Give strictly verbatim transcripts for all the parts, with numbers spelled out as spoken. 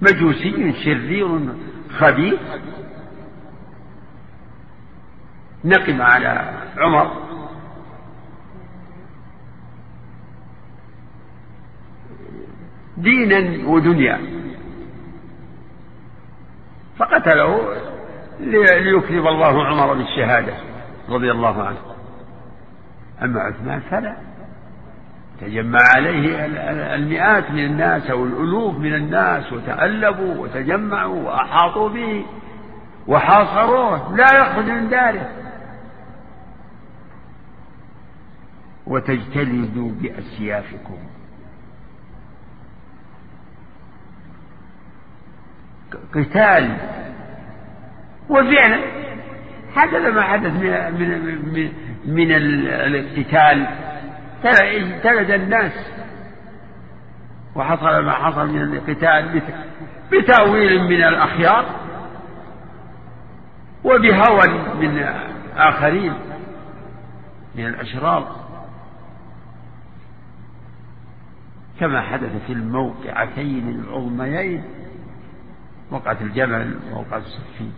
مجوسي شرير خبيث نقم على عمر دينا ودنيا فقتله ليكرم الله عمر بالشهادة رضي الله عنه. أما عثمان فلا، تجمع عليه المئات من الناس أو الألوف من الناس وتألبوا وتجمعوا وأحاطوا به وحاصروه لا يخرج من داره، وتجتلدوا بأسيافكم. قتال، وفعلا حدث ما حدث من, من, من, من الاقتتال، تلد الناس وحصل ما حصل من القتال بتأويل من الأخيار وبهوى من آخرين من الأشرار، كما حدث في الموقعتين العظميين، موقعة الجمل وموقعة الصفين.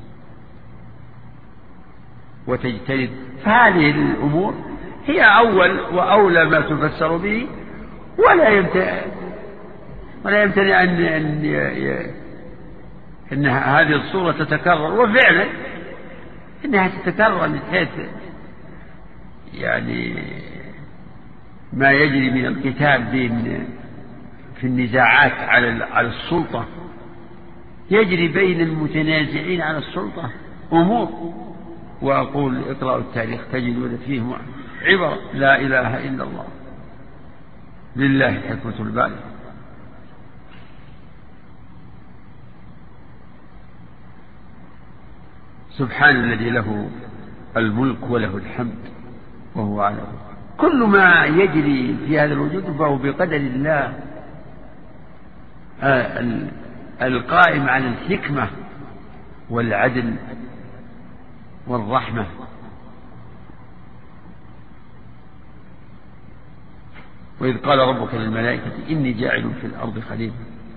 وتجتهد، فهذه الأمور هي أول وأولى ما تفسر به، ولا يمتنع ولا يمتنع أن, أن, أن هذه الصورة تتكرر، وفعلا إنها تتكرر من حيث يعني ما يجري من القتال بين في النزاعات على على السلطة، يجري بين المتنازعين على السلطة أمور. وأقول اقرأوا التاريخ تجدون فيه عبرة. لا إله إلا الله، لله الحكمة البالغة. سبحان الذي له الملك وله الحمد وهو على كل ما يجري في هذا الوجود فهو بقدر الله القائم على الحكمة والعدل والرحمة. وإذ قال ربك للملائكة إني جاعل في الأرض خليفة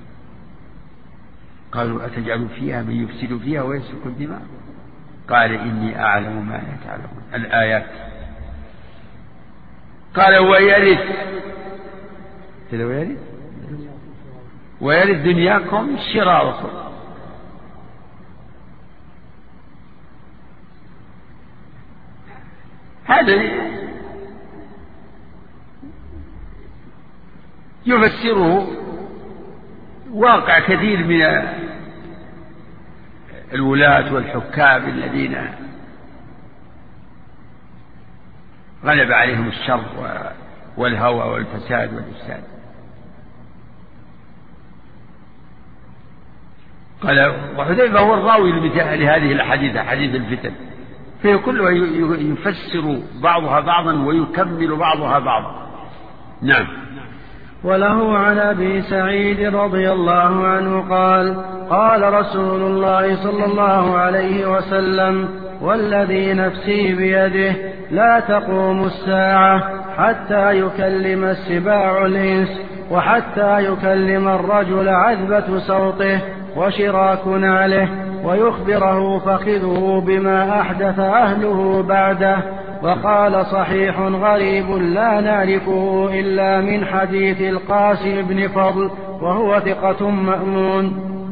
قالوا أتجعل فيها من يفسد فيها ويسفك الدماء قال إني أعلم ما لا تعلمون. الآيات. قال ويرث ويرث ويرث دنياكم شراركم. هذا يفسره واقع كثير من الولاة والحكام الذين غلب عليهم الشر والهوى والفساد والإفساد. قال وحذيفة هو الراوي لهذه الأحاديث، حديث الفتن، فهي كلها يفسر بعضها بعضا ويكمل بعضها بعضا. نعم. وله عن أبي سعيد رضي الله عنه قال قال رسول الله صلى الله عليه وسلم والذي نفسي بيده لا تقوم الساعة حتى يكلم السباع الإنس وحتى يكلم الرجل عذبة صوته وشراك نعله ويخبره فخذه بما أحدث أهله بعده. وقال صحيح غريب لا نعرفه إلا من حديث القاسم بن فضل وهو ثقة مأمون.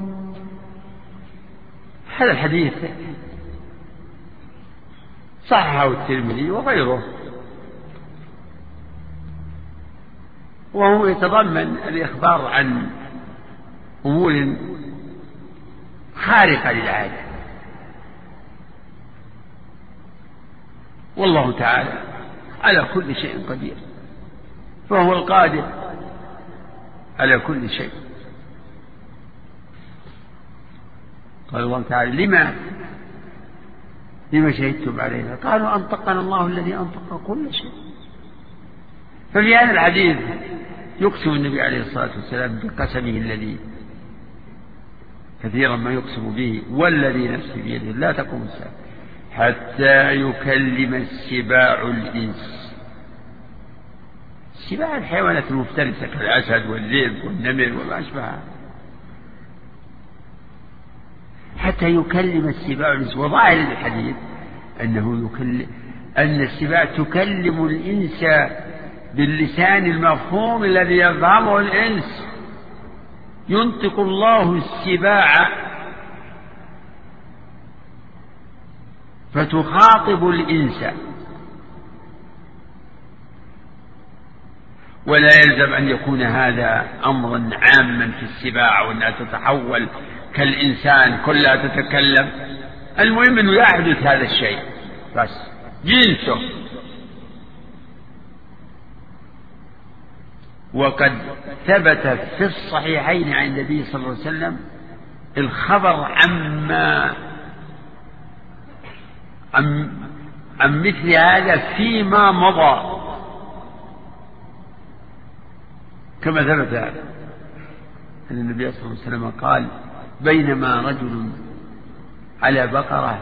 هذا الحديث صححه الترمذي وغيره، وهو يتضمن الإخبار عن أمور خارقة للعادة، والله تعالى على كل شيء قدير، فهو القادر على كل شيء. قال الله تعالى لما لما شهدتم علينا قالوا أنطقنا الله الذي أنطق كل شيء. ففي هذا الحديث يقسم النبي عليه الصلاة والسلام بقسمه الذي كثيرا ما يقسم به والذي نفسي بيده لا تقوم الساعة حتى يكلم السباع الإنس. السباع الحيوانات المفترسة كالأسد والذئب والنمر وما أشبهها، حتى يكلم السباع الإنس. وظاهر الحديث أنه يكلم، أن السباع تكلم الإنس باللسان المفهوم الذي يفهمه الإنس. ينطق الله السباع فتخاطب الإنس، ولا يلزم أن يكون هذا أمرا عاما في السباع وأنها تتحول كالإنسان كلها تتكلم. المهم أنه يحدث هذا الشيء بس جنسه. وقد ثبت في الصحيحين عن النبي صلى الله عليه وسلم الخبر عما عن, عن مثل هذا فيما مضى، كما ثبت أن النبي صلى الله عليه وسلم قال: بينما رجل على بقرة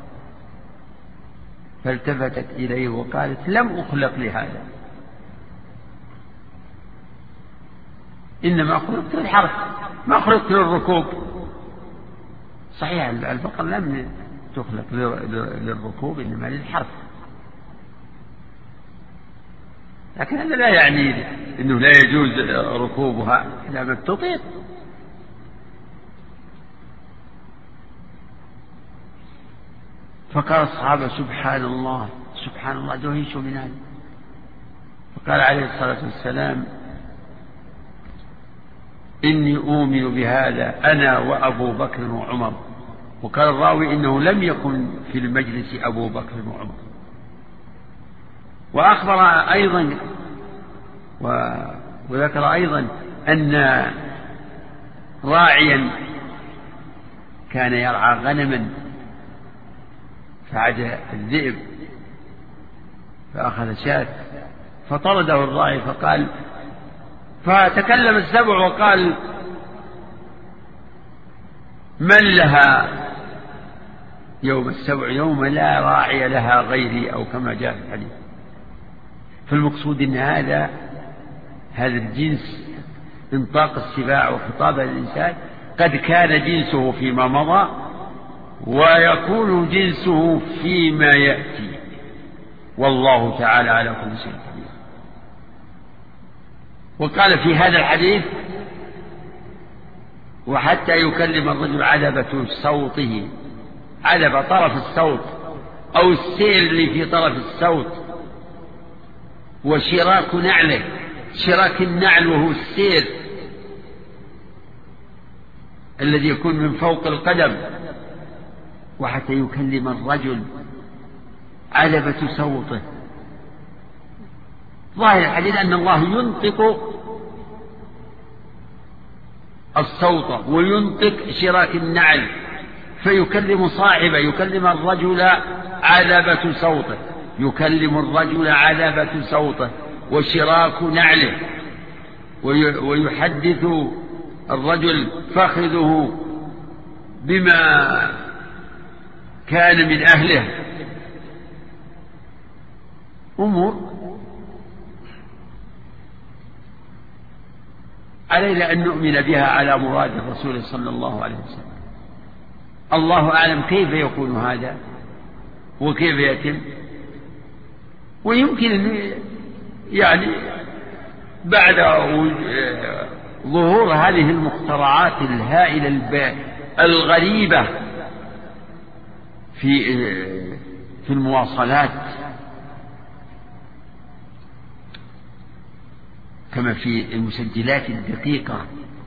فالتفتت إليه وقالت: لم أخلق لهذا، إنما خلقت للحرث ما خلقت للركوب. صحيح البقر لم تخلق للركوب إنما للحرث، لكن هذا لا يعني أنه لا يجوز ركوبها إلا ما تطيق. فقال الصحابة: سبحان الله سبحان الله، دهشوا من هذا. فقال عليه الصلاة والسلام: إني أؤمن بهذا أنا وأبو بكر وعمر. وقال الراوي: إنه لم يكن في المجلس أبو بكر وعمر. وأخبر أيضا وذكر أيضا أن راعيا كان يرعى غنما فعاد الذئب فأخذ شاة فطرده الراعي، فقال فتكلم السبع وقال: من لها يوم السبع يوم لا راعي لها غيري، أو كما جاء في الحديث. فالمقصود أن هذا هذا الجنس انطاق السباع وخطاب الإنسان قد كان جنسه فيما مضى ويكون جنسه فيما يأتي، والله تعالى على كل شيء قدير. وقال في هذا الحديث: وحتى يكلم الرجل عذبة صوته، عذب طرف الصوت أو السيل اللي في طرف الصوت، وشراك نعله، شراك النعل وهو السير الذي يكون من فوق القدم. وحتى يكلم الرجل عذبة صوته. ظاهر الحديث أن الله ينطق الصوت وينطق شراك النعل، فيكلم صاحبه، يكلم الرجل عذبة صوته، يكلم الرجل عذبة صوته وشراك نعله، ويحدث الرجل فخذه بما كان من أهله. أمور علينا أن نؤمن بها على مراد الرسول صلى الله عليه وسلم. الله أعلم كيف يكون هذا وكيف يتم. ويمكن أن يعني بعد ظهور هذه المخترعات الهائلة الغريبة في في المواصلات، كما في المسجلات الدقيقة،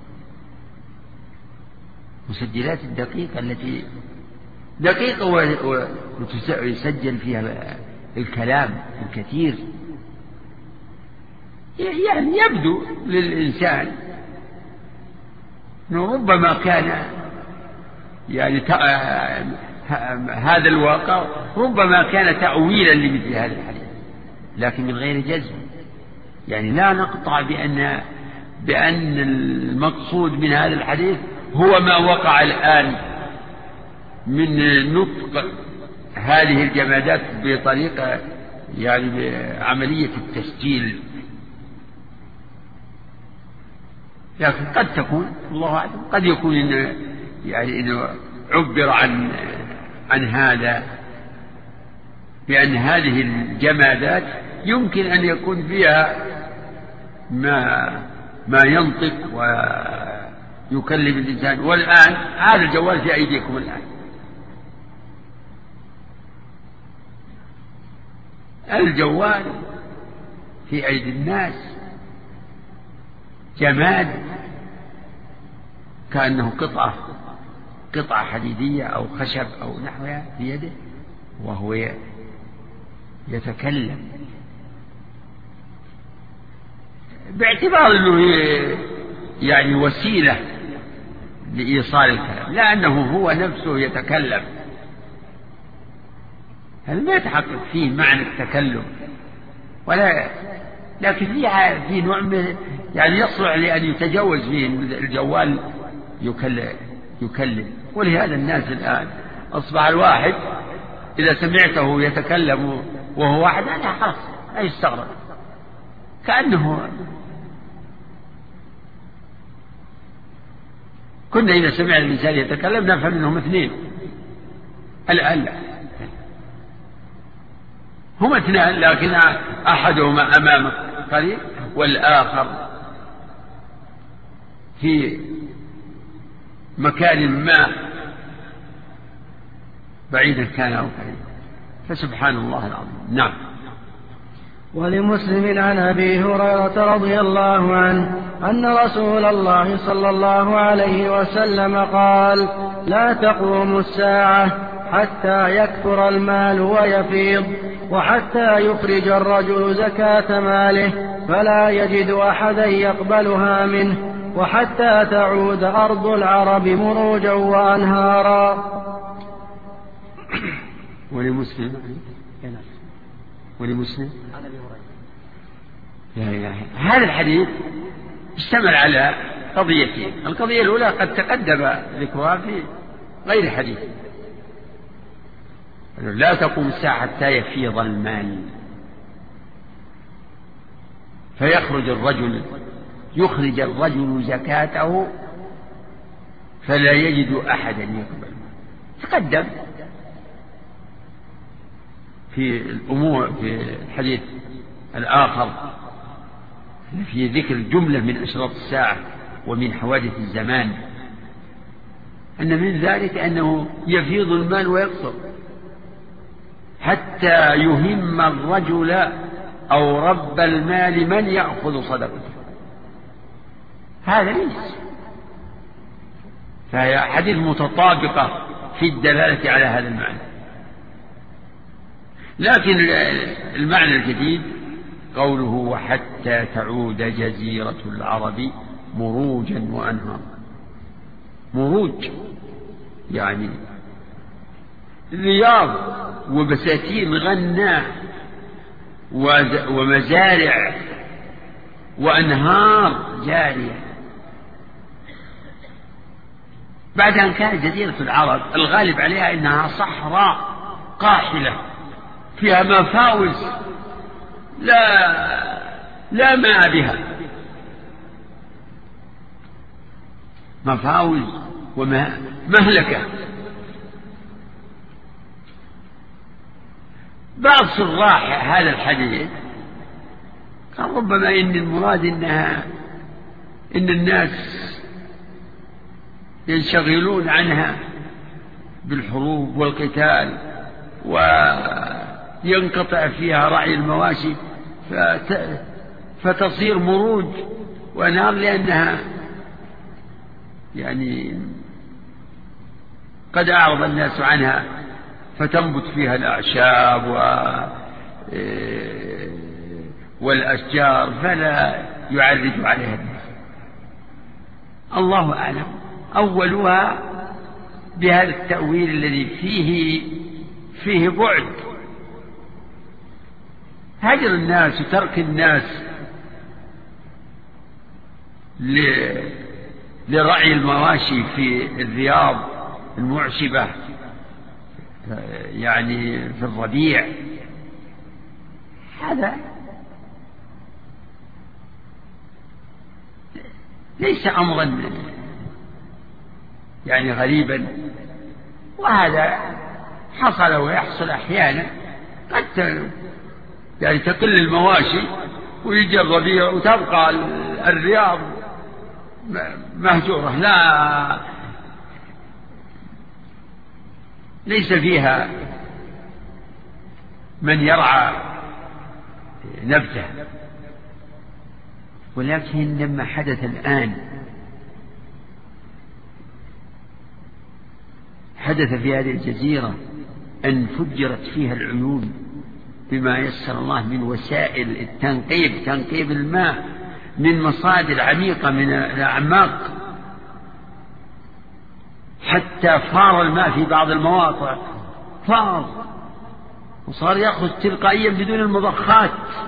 مسجلات الدقيقة التي دقيقة ويسجل فيها الكلام الكثير، يعني يبدو للإنسان أنه ربما كان يعني هذا الواقع ربما كان تأويلا لمثل هذا الحديث، لكن من غير جزم. يعني لا نقطع بأن بأن المقصود من هذا الحديث هو ما وقع الآن من نطق هذه الجمادات بطريقة يعني بعملية التسجيل، لكن قد تكون الله أعلم قد يكون إن يعني إنه عبر عن عن هذا بأن هذه الجمادات يمكن أن يكون فيها ما ما ينطق ويكلم الإنسان. والآن هذا الجوال في أيديكم الآن، الجوال في أيدي الناس جماد كأنه قطعة قطعة حديدية أو خشب أو نحوها في يده، وهو يتكلم باعتبار أنه يعني وسيلة لإيصال الكلام، لا أنه هو نفسه يتكلم. هذا ما يتحقق فيه معنى التكلم، ولا لكن فيها في نوع من يعني يصلح لأن يتجاوز فيه الجوال يكلم, يكلم. ولهذا الناس الآن أصبح الواحد إذا سمعته يتكلم وهو واحد أنا خلاص لا يستغرب، كأنه كنا إذا سمع الإنسان يتكلم نفهم أنهم اثنين، الآن لا، هم اثنان لكن أحدهما أمامك قريب والآخر في مكان ما بعيدا كان أو قريبا، فسبحان الله العظيم. نعم. ولمسلم عن أبي هريرة رضي الله عنه أن رسول الله صلى الله عليه وسلم قال: لا تقوم الساعة حتى يكثر المال ويفيض، وحتى يخرج الرجل زكاة ماله فلا يجد أحدا يقبلها منه، وحتى تعود أرض العرب مروجا وأنهارا. ولمسلم ولمسلم هذا الحديث اشتمل على قضيتين. القضية الأولى قد تقدم ذكرها في غير حديث: لا تقوم الساعة حتى يفيض المال فيخرج الرجل يخرج الرجل زكاته فلا يجد أحدا يقبل. تقدم في الأمور في الحديث الآخر في ذكر جملة من أشراط الساعة ومن حوادث الزمان، أن من ذلك أنه يفيض المال ويقصر حتى يهم الرجل أو رب المال من يأخذ صدقته. هذا ليس، فهي حديث متطابقة في الدلالة على هذا المعنى. لكن المعنى الجديد قوله: وحتى تعود جزيرة العرب مروجا وأنهارا. مروج يعني رياض وبساتين غناء ومزارع وأنهار جارية. بعد أن كانت جزيرة العرب الغالب عليها إنها صحراء قاحلة فيها مفاوز لا لا ماء بها، مفاوز ومهلكة. بعض شراح هذا الحديث قال ربما إن المراد إنها إن الناس ينشغلون عنها بالحروب والقتال وينقطع فيها رعي المواشي فتصير مروج ونار، لأنها يعني قد أعرض الناس عنها فتنبت فيها الأعشاب والأشجار فلا يعرج عليها الناس. الله أعلم. أولها بهذا التأويل الذي فيه فيه بعد، هجر الناس وترك الناس لرعي المواشي في الرياض المعشبة يعني في الربيع، هذا ليس أمرا يعني غريبا وهذا حصل ويحصل أحيانا، قد يعني تقل المواشي ويجي الربيع وتبقى الرياض مهجورة، لا ليس فيها من يرعى نبته. ولكن لما حدث الآن حدث في هذه الجزيرة أن فجرت فيها العيون بما يسر الله من وسائل التنقيب، تنقيب الماء من مصادر عميقة من الأعماق، حتى فار الماء في بعض المواقع، فار وصار يأخذ تلقائيا بدون المضخات.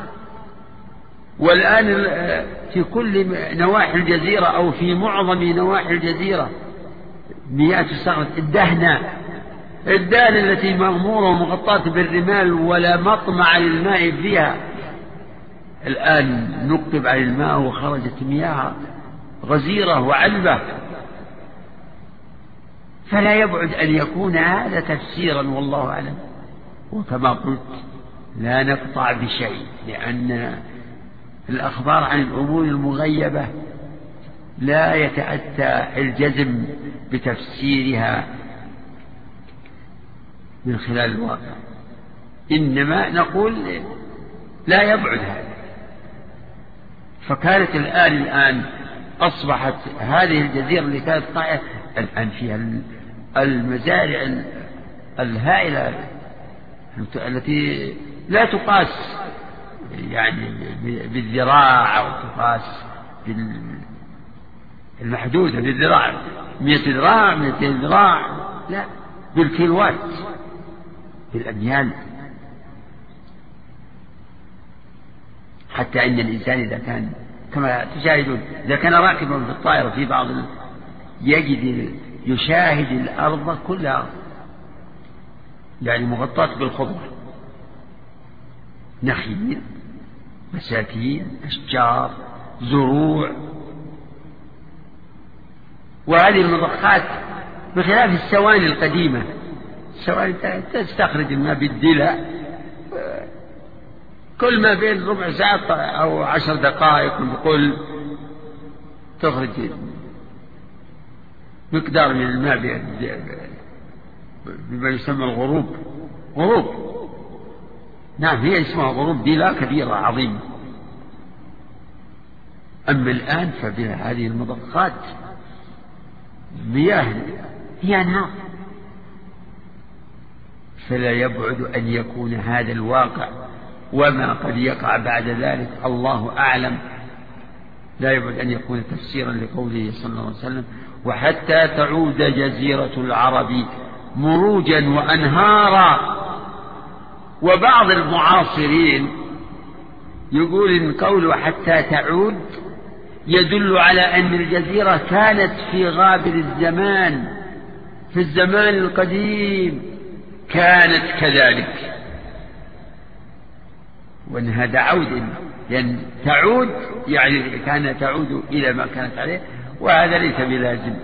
والآن في كل نواحي الجزيرة أو في معظم نواحي الجزيرة مياه تستخرج. الدهنة الدهنة التي مغمورة ومغطاة بالرمال ولا مطمع للماء فيها، الآن نقب على الماء وخرجت مياه غزيرة وعذبة. فلا يبعد أن يكون هذا تفسيرا والله أعلم. وكما قلت لا نقطع بشيء، لأن الأخبار عن الأمور المغيبة لا يتأتى الجزم بتفسيرها من خلال الواقع، إنما نقول لا يبعد هذا. فكانت الآن الآن أصبحت هذه الجزيرة اللي كانت قائمة الآن فيها المزارع الهائلة التي لا تقاس يعني بالذراع أو تقاس بالمحدودة بالذراع، مئة ذراع مئتين ذراع، لا، بالكيلوات، بالأميال. حتى إن الإنسان إذا كان كما تشاهدون إذا كان راكبا في الطائرة في بعض يجد يشاهد الأرض كلها يعني مغطاة بالخضرة، نخيل، بساتين، أشجار، زروع. وهذه المضخات بخلاف السواني القديمة، السواني تستخرج الماء بالدلة، كل ما بين ربع ساعة أو عشر دقائق نقول تخرج مقدار من الماء بما يسمى الغروب. غروب، نعم، هي اسمها غروب، دلة كبيرة عظيمة. أما الآن فبهذه المضخات مياه هي أنهار. فلا يبعد أن يكون هذا الواقع، وما قد يقع بعد ذلك الله أعلم، لا يبعد أن يكون تفسيرا لقوله صلى الله عليه وسلم: وحتى تعود جزيرة العرب مروجا وأنهارا. وبعض المعاصرين يقول إن قوله حتى تعود يدل على أن الجزيرة كانت في غابر الزمان، في الزمان القديم كانت كذلك، وأن هذا عود، لأن تعود يعني كان تعود إلى ما كانت عليه، وهذا ليس بلازم.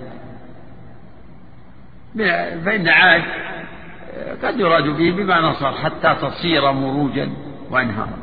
فإن عاد قد يراد به بمعنى صار حتى تصير مروجا وأنهارا.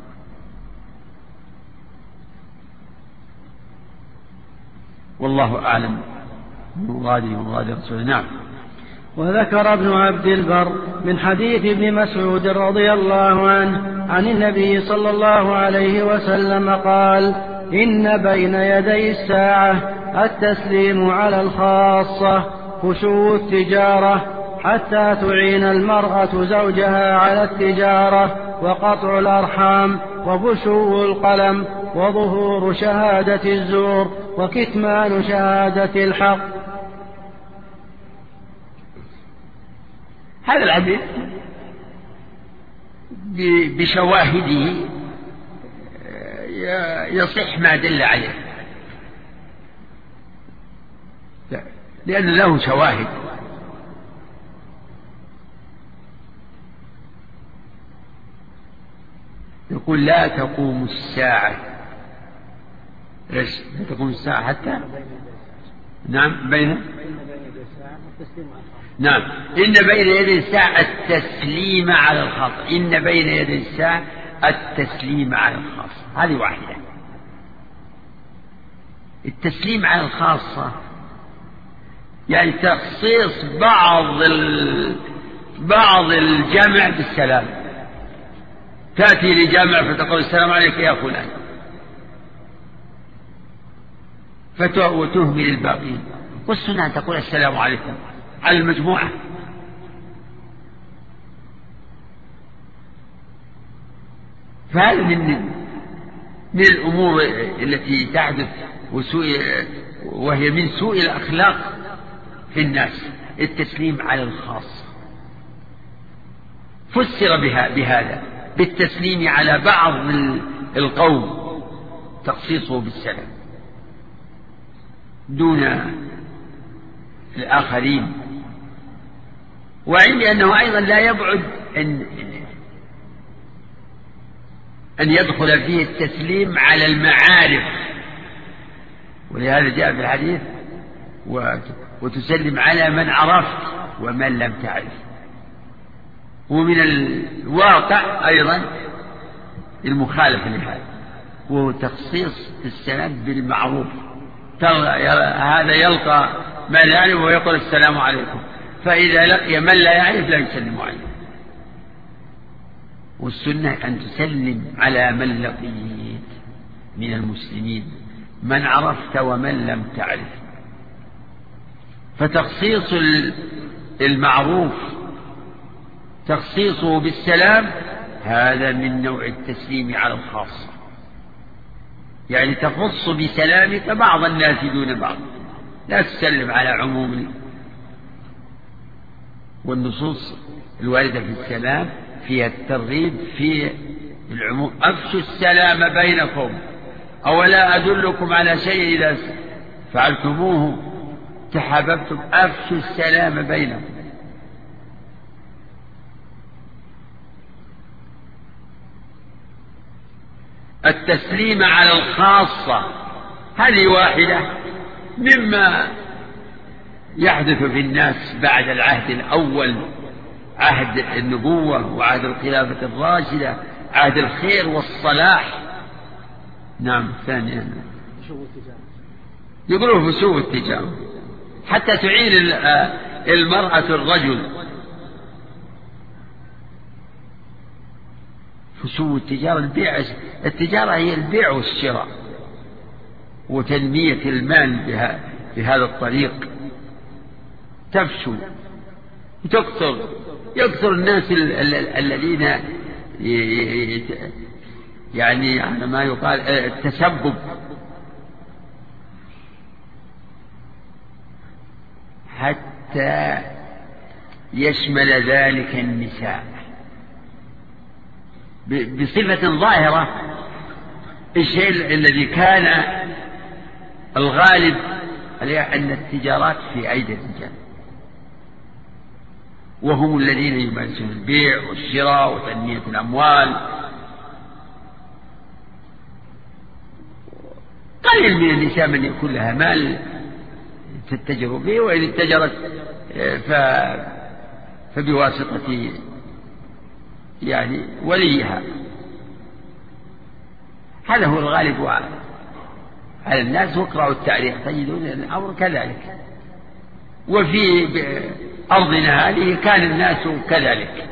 والله أعلم مراده ومراد رسوله. نعم. وذكر ابن عبد البر من حديث ابن مسعود رضي الله عنه عن النبي صلى الله عليه وسلم قال: إن بين يدي الساعة التسليم على الخاصة، خشوع التجارة حتى تعين المرأة زوجها على التجارة، وقطع الأرحام، وبشو القلم، وظهور شهادة الزور، وكتمان شهادة الحق. هذا الحديث بشواهده يصح ما دل عليه، لأن له شواهد. يقول: لا تقوم الساعة. لا تقوم الساعة حتى نعم بين نعم إن بين يدي الساعة التسليم على الخاصة. إن بين يدي الساعة التسليم على الخاصة، هذه واحدة. التسليم على الخاصة يعني تخصيص بعض ال... بعض الجمع بالسلام. تأتي لجمع فتقول السلام عليك يا فلان وتهمل الباقين، والسنة أن تقول السلام عليكم على المجموعة. فهذا من من الأمور التي تحدث وسوء وهي من سوء الأخلاق في الناس، التسليم على الخاص. فسر بها بهذا بالتسليم على بعض القوم، تخصيصه بالسلام دون الآخرين. وعندي أنه أيضا لا يبعد أن أن يدخل فيه التسليم على المعارف، ولهذا جاء في الحديث وتسلم على من عرفت ومن لم تعرف. ومن الواقع أيضا المخالفة لهذا، وهو تخصيص السلام بالمعروف. هذا يلقى من لا يعرف ويقول السلام عليكم، فإذا لقي من لا يعرف لا يسلم عليه. والسنة أن تسلم على من لقيت من المسلمين، من عرفت ومن لم تعرف. فتخصيص المعروف تخصيصه بالسلام هذا من نوع التسليم على الخاصة، يعني تخص بسلامك بعض الناس دون بعض، لا تسلم على عموم. والنصوص الواردة في السلام فيها الترغيب في العموم. أفشوا السلام بينكم، أولا أدلكم على شيء إذا فعلتموه تحاببتم، أفشوا السلام بينكم. التسليم على الخاصة هذه واحدة مما يحدث في الناس بعد العهد الأول، عهد النبوة وعهد الخلافة الراشدة، عهد الخير والصلاح. نعم. ثانيا يقولوا فسوء التجارة، حتى تعين المرأة الرجل. فسوء التجارة البيع، التجارة هي البيع والشراء وتنمية المال بها بهذا الطريق تفشو وتكثر. يكثر الناس الذين يعني على ما يقال التسبب، حتى يشمل ذلك النساء بصفة ظاهرة. الشيء الذي كان الغالب أن التجارات في أيدي الرجال، وهم الذين يمارسون البيع والشراء وتنمية الأموال. قليل من النساء من يكون لها مال تتجر به، وإن اتجرت فبواسطة يعني وليها. هذا هو الغالب على الناس، واقرأوا التاريخ تجدون الأمر كذلك. وفي أرضنا هذه كان الناس كذلك،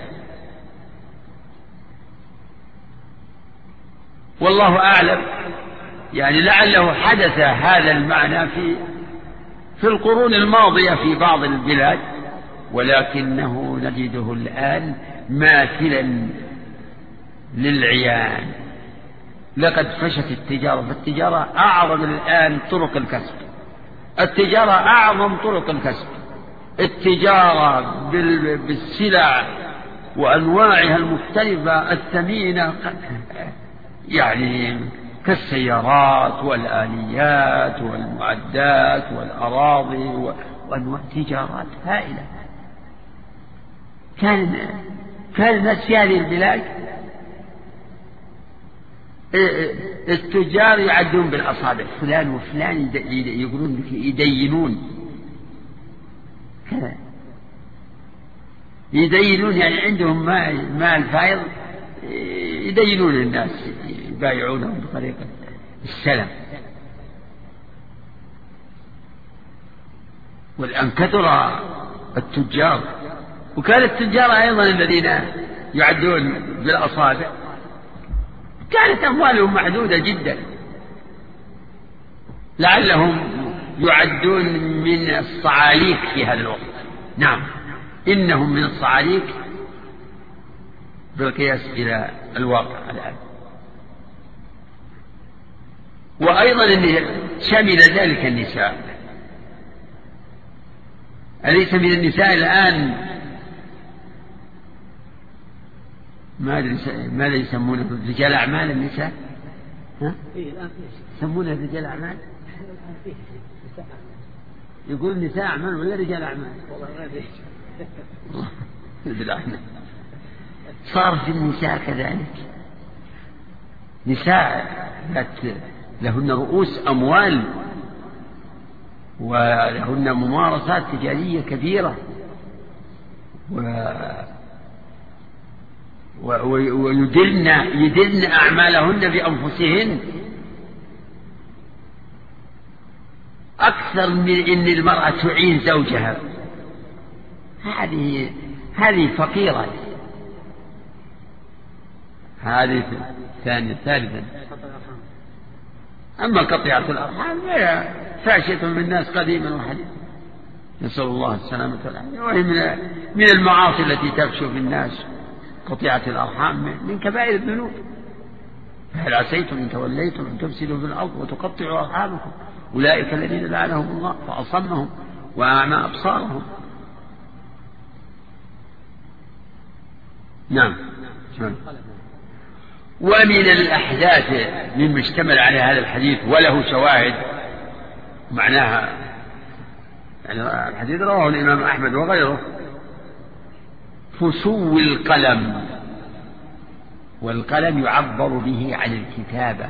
والله أعلم. يعني لعله حدث هذا المعنى في في القرون الماضية في بعض البلاد، ولكنه نجده الآن ماثلا للعيان. لقد فشت التجارة، فالتجارة أعظم الآن طرق الكسب، التجارة أعظم طرق الكسب، التجارة بالسلع وأنواعها المختلفة الثمينة، يعني كالسيارات والآليات والمعدات والأراضي وأنواع تجارات هائلة. كان كان الناس في هذه البلاد التجار يعدون بالأصابع فلان وفلان، يقولون يدينون كذا، يدينون يعني عندهم مال فايض يدينون الناس، يبايعونهم بطريقة السلم. والآن كثر التجار، وكان التجار أيضا الذين يعدون بالأصابع كانت أموالهم محدودة جدا، لعلهم يعدون من الصعاليك في هذا الوقت. نعم، إنهم من الصعاليك بالقياس إلى الواقع الآن. وأيضا شمل ذلك النساء، أليس من النساء الآن ماذا يسمونه رجال أعمال النساء؟ ها؟ يسمونه رجال أعمال؟ يقول نساء أعمال ولا رجال أعمال؟ والله صار في النساء كذلك، نساء لهن رؤوس أموال ولهن ممارسات تجارية كبيرة، و ويدلن يدلن أعمالهن بأنفسهن أكثر من إن المرأة تعين زوجها. هذه هذه فقيرة. هذه ثانية. ثالثا، أما قطيعة الأرحام هي فاشية من الناس قديما وحديثا، نسأل الله السلامة والعافية، وهي من من المعاصي التي تفشو في الناس. قطيعة الأرحام من كبائر الذنوب. فهل عسيتم إن توليتم أن تفسدوا في الأرض وتقطعوا أرحامكم أولئك الذين لعنهم الله فأصمهم وأعمى أبصارهم. نعم. ومن الأحداث مما اشتمل على هذا الحديث وله شواهد معناها، يعني الحديث رواه الإمام أحمد وغيره، فسو القلم. والقلم يعبر به عن الكتابة،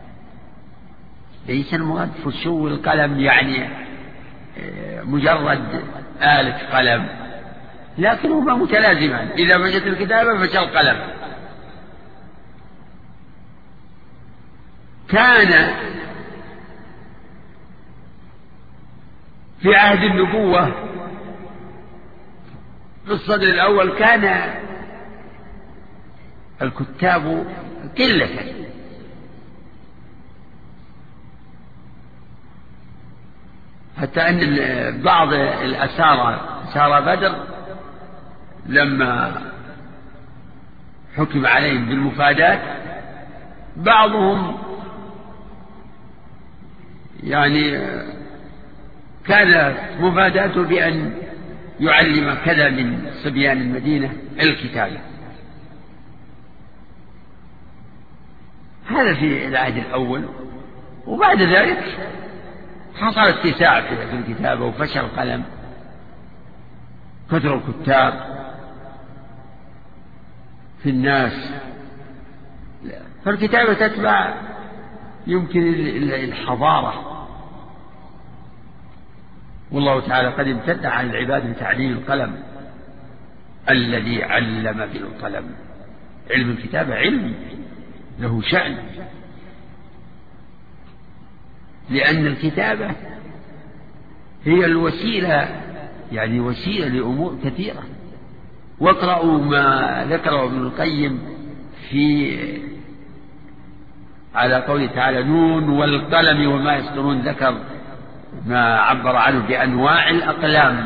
ليس المراد فسو القلم يعني مجرد آلة قلم، لكنهما متلازمان، إذا فشت الكتابة فشى القلم. كان في عهد النبوة في الصدر الأول كان الكتاب قلة، حتى أن بعض الأسارى أسارى بدر لما حكم عليهم بالمفادات بعضهم يعني كانت مفاداته بأن يعلم كذا من صبيان المدينة الكتابة. هذا في العهد الأول. وبعد ذلك حصل اتساع في الكتابة وفشل القلم، كثر الكتاب في الناس، فالكتابة تتبع يمكن الحضارة. والله تعالى قد امتد على العباد بتعليم القلم الذي علم بالقلم. علم الكتابة علم له شأن، لأن الكتابة هي الوسيلة، يعني وسيلة لأمور كثيرة. واقرأوا ما ذكره ابن القيم في على قوله تعالى نون والقلم وما يسطرون، ذكر ما عبر عنه بأنواع الأقلام،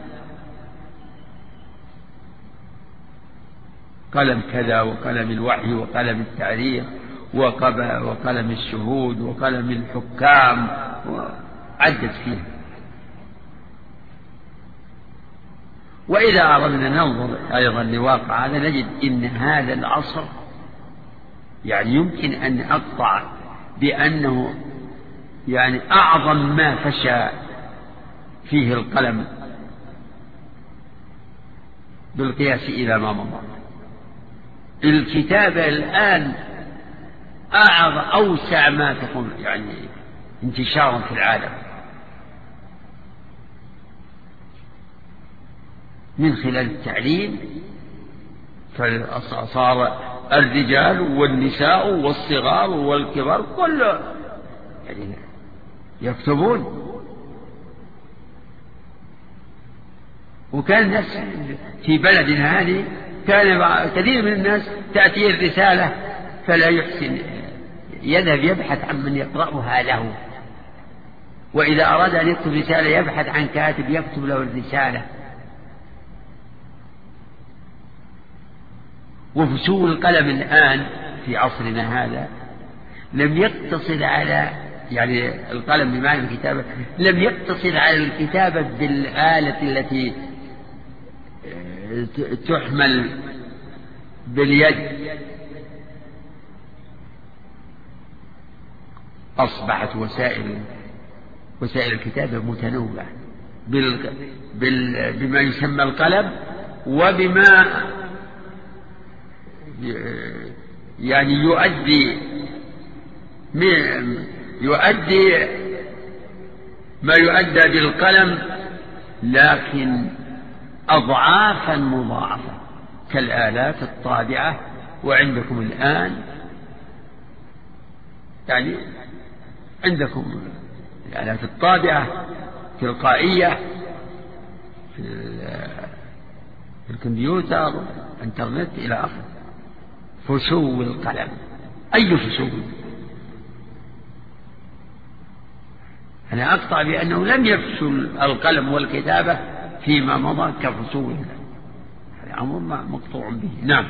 قلم كذا وقلم الوحي وقلم التاريخ وقلم الشهود وقلم الحكام، وعدت فيه. وإذا أردنا ننظر أيضا لواقع هذا نجد إن هذا العصر يعني يمكن أن أقطع بأنه يعني أعظم ما فشى فيه القلم بالقياس إلى ما مضى. الكتابة الآن أعظم أوسع ما تكون يعني انتشارا في العالم من خلال التعليم، فصار الرجال والنساء والصغار والكبار كله يعني يكتبون. وكان الناس في بلدنا هذه كان كثير من الناس تأتي الرسالة فلا يحسن يذهب يبحث عن من يقرأها له، وإذا أراد أن يكتب رسالة يبحث عن كاتب يكتب له الرسالة. وفصول القلم الآن في عصرنا هذا لم يقتصر على يعني القلم بمعنى الكتابة لم يقتصر على الكتابة بالآلة التي تحمل باليد، أصبحت وسائل وسائل الكتابة متنوعة بال بال بما يسمى القلم وبما يعني يؤدي يؤدي ما يؤدى بالقلم لكن أضعافا مضاعفة كالآلات الطابعة. وعندكم الآن يعني عندكم الآلات الطابعة تلقائية في الكمبيوتر الانترنت إلى آخره. فسو القلم أي فسو؟ أنا أقطع بأنه لم يفسل القلم والكتابة فيما مضى كفسو هذا أمر مقطوع به. نعم.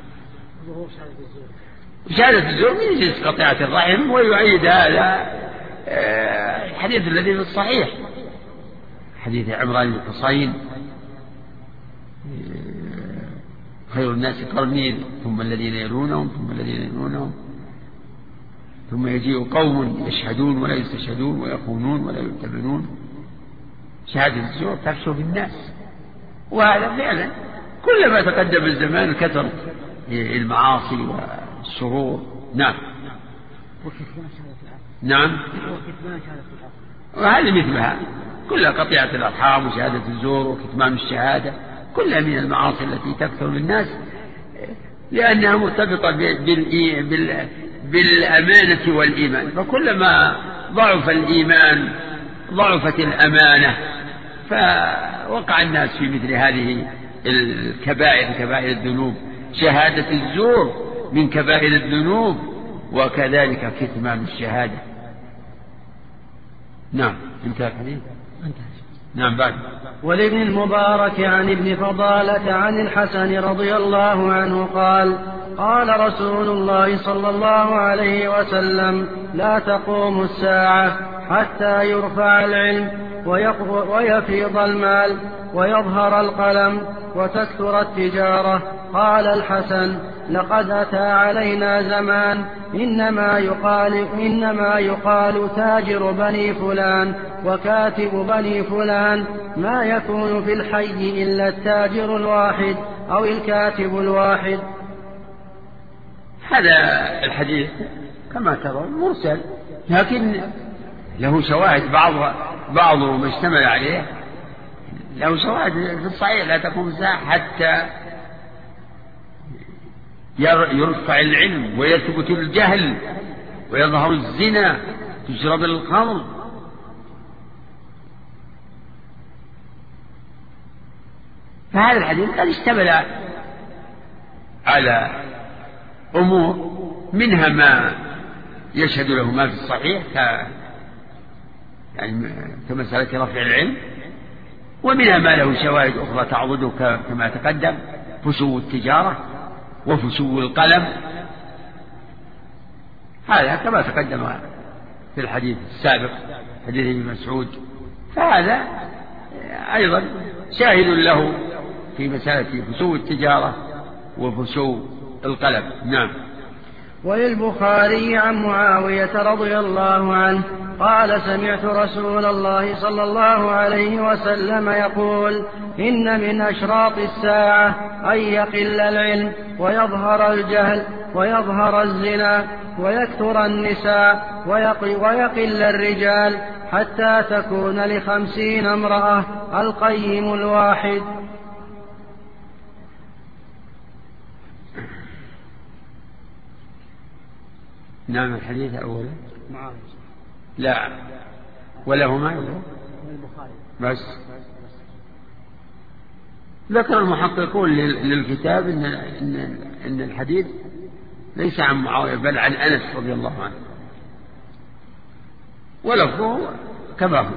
شهادة الزور من جنس قطيعة الرحم، ويعيد هذا الحديث الذي في الصحيح حديث عمران بن حصين خير الناس قرني ثم الذين يلونهم ثم الذين يلونهم ثم يجيء قوم يشهدون ولا يستشهدون ويخونون ولا يؤتمنون. شهادة الزور تفسو بالناس، وهذا فعلا كلما تقدم الزمان كثر المعاصي والشرور. نعم. نعم. وهذا مثلها كلها قطيعة الأرحام وشهادة الزور وكتمان الشهادة كلها من المعاصي التي تكثر بالناس لأنها مرتبطة بالأمانة والإيمان، فكلما ضعف الإيمان ضعفت الأمانة، فوقع الناس في مثل هذه الكبائر كبائر الذنوب. شهادة الزور من كبائر الذنوب وكذلك كتمان الشهادة. نعم. انتهى الحديث. نعم. بعد. ولابن المبارك عن ابن فضالة عن الحسن رضي الله عنه قال قال رسول الله صلى الله عليه وسلم لا تقوم الساعة حتى يرفع العلم ويفيض المال ويظهر القلم وتكثر التجارة. قال الحسن لقد أتى علينا زمان إنما يقال, إنما يقال تاجر بني فلان وكاتب بني فلان، ما يكون في الحي إلا التاجر الواحد أو الكاتب الواحد. هذا الحديث كما ترى مرسل لكن له شواهد، بعض بعضه ما اشتمل عليه له شواهد في الصحيح. لا تقوم الساعة حتى يرفع العلم ويثبت الجهل ويظهر الزنا تشرب الخمر. فهذا الحديث قد اشتمل على أمور منها ما يشهد له ما في الصحيح يعني كمسألة رفع العلم، ومنها ما له شواهد أخرى تعضده كما تقدم فسو التجارة وفسو القلم، هذا كما تقدم في الحديث السابق حديث ابن مسعود. فهذا أيضا شاهد له في مسألة فسو التجارة وفسو القلم. نعم. وللبخاري عن معاوية رضي الله عنه قال سمعت رسول الله صلى الله عليه وسلم يقول إن من أشراط الساعة أن يقل العلم ويظهر الجهل ويظهر الزنا ويكثر النساء ويقل الرجال حتى تكون لخمسين امرأة القيم الواحد. نعم. الحديث أولا لا ولهما بس. ذكر المحققون للكتاب إن, إن, إن الحديث ليس عن معاوية بل عن أنس رضي الله عنه، ولفظه كما هو،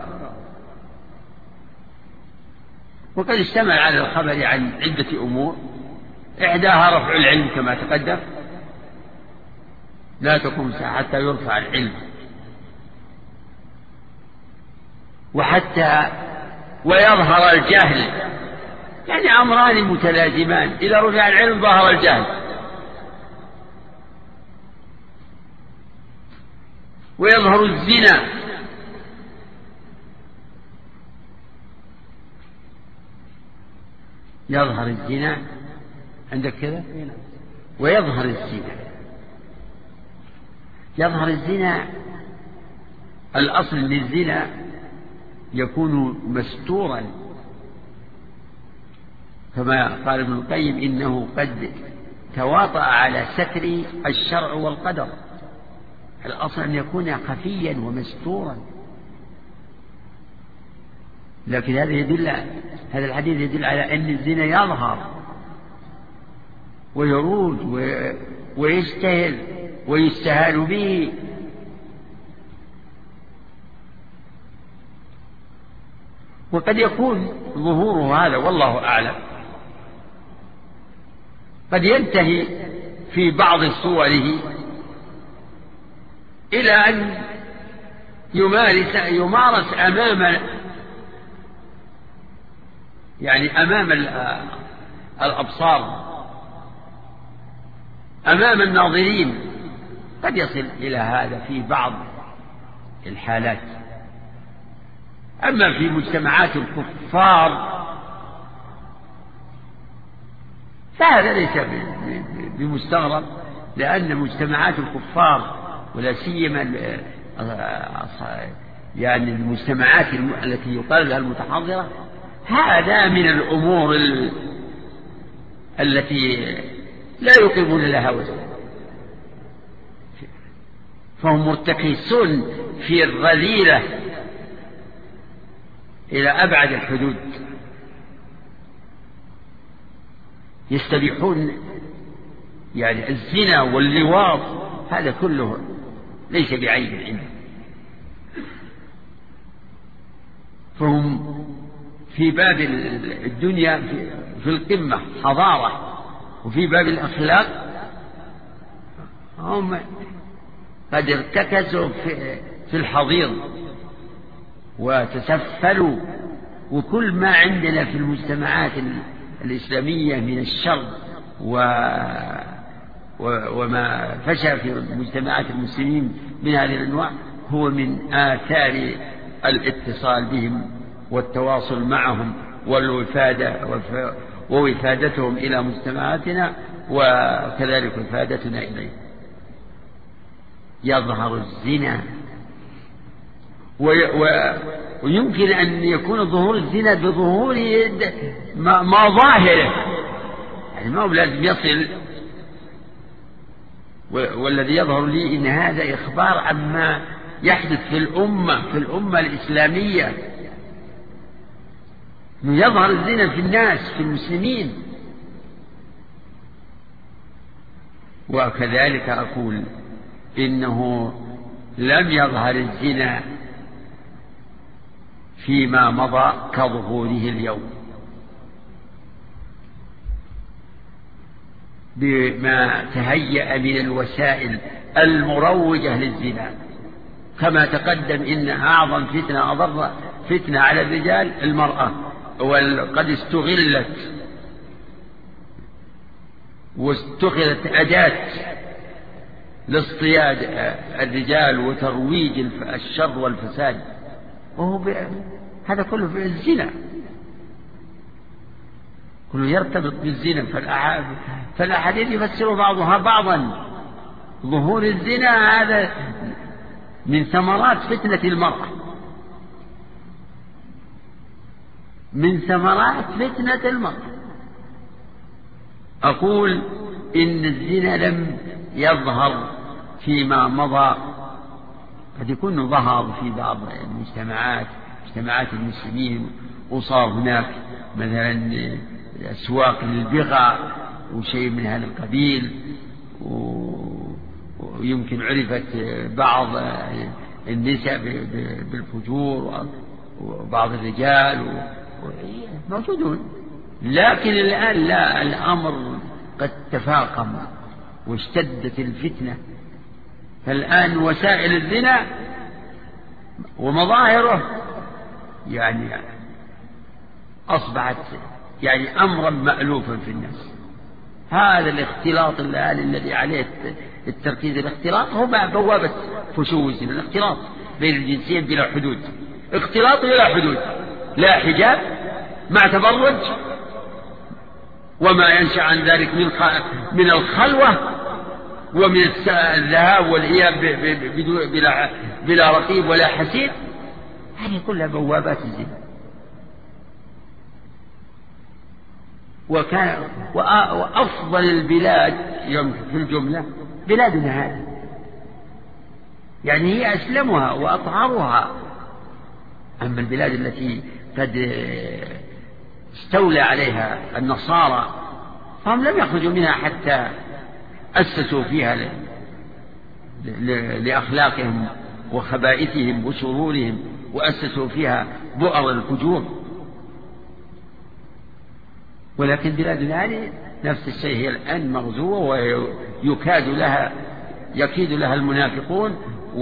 وقد اشتمل على الخبر عن عدة أمور، إحداها رفع العلم كما تقدم، لا تقوم ساعة حتى يرفع العلم، وحتى ويظهر الجهل، يعني أمران متلازمان، إذا رفع العلم ظهر الجهل، ويظهر الزنا، يظهر الزنا عندك كذا، ويظهر الزنا. يظهر الزنا، الأصل للزنا يكون مستورا، كما قال ابن القيم إنه قد تواطأ على ستر الشرع والقدر، الأصل أن يكون خفيا ومستورا، لكن هذا يدل هذا الحديث يدل على أن الزنا يظهر ويروج ويستهل ويستهال به، وقد يكون ظهوره هذا والله أعلم، قد ينتهي في بعض صوره إلى أن يمارس يمارس أمام يعني أمام الأبصار، أمام الناظرين، قد يصل إلى هذا في بعض الحالات. أما في مجتمعات الكفار فهذا ليس بمستغرب، لأن مجتمعات الكفار ولا سيما يعني المجتمعات التي يقال لها المتحضرة، هذا من الأمور التي لا يقيمون لها وزنا، فهم مرتكزون في الرذيلة إلى أبعد الحدود، يستبيحون يعني الزنا واللواط، هذا كله ليس بعيب عندهم، فهم في باب الدنيا في القمة حضارة، وفي باب الأخلاق هم قد ارتكزوا في الحضيض وتسفلوا، وكل ما عندنا في المجتمعات الإسلامية من الشر وما فشى في مجتمعات المسلمين من هذه الأنواع هو من آثار الاتصال بهم والتواصل معهم والوفادة ووفادتهم إلى مجتمعاتنا، وكذلك وفادتنا إليه. يظهر الزنا، ويمكن أن يكون ظهور الزنا بظهور ما ظاهره، يعني ما هو لازم يصل. والذي يظهر لي إن هذا إخبار عما يحدث في الأمة في الأمة الإسلامية، إنه يظهر الزنا في الناس في المسلمين. وكذلك أقول إنه لم يظهر الزنا فيما مضى كظهوره اليوم، بما تهيأ من الوسائل المروجة للزنا، كما تقدم إن أعظم فتنة أضر فتنة على الرجال المرأة، وقد استغلت واستخذت أداة لاصطياد الرجال وترويج الشر والفساد، وهو هذا كله في الزنا، كله يرتبط بالزنا. فالأحاديث يفسر بعضها بعضا، ظهور الزنا هذا من ثمرات فتنة المرأة، من ثمرات فتنة المرأة. أقول إن الزنا لم يظهر فيما مضى، قد يكون ظهر في بعض المجتمعات، مجتمعات المسلمين، وصار هناك مثلا أسواق للبغاء وشيء من هذا القبيل، ويمكن عرفت بعض النساء بالفجور وبعض الرجال موجودون. لكن الآن لا، الأمر قد تفاقم واشتدت الفتنة، فالآن وسائل الزنا ومظاهره يعني أصبحت يعني أمرا مألوفا في الناس. هذا الاختلاط الآن الذي عليه التركيز، الاختلاط هو بوابة فشو الزنا، الاختلاط بين الجنسين بلا حدود، اختلاط بلا حدود، لا حجاب مع تبرج وما ينشأ عن ذلك من من الخلوة ومن الذهاب والإياب بلا بلا رقيب ولا حسيب. هذه كلها بوابات الزنا. وكان وأفضل البلاد في الجملة بلادنا هذه، يعني هي أسلمها وأطهرها. أما البلاد التي قد استولى عليها النصارى فهم لم يخرجوا منها حتى أسسوا فيها لأخلاقهم وخبائثهم وشرورهم، وأسسوا فيها بؤر الفجور. ولكن بلادنا هذه نفس الشيء، هي الآن مغزوة ويكاد لها يكيد لها المنافقون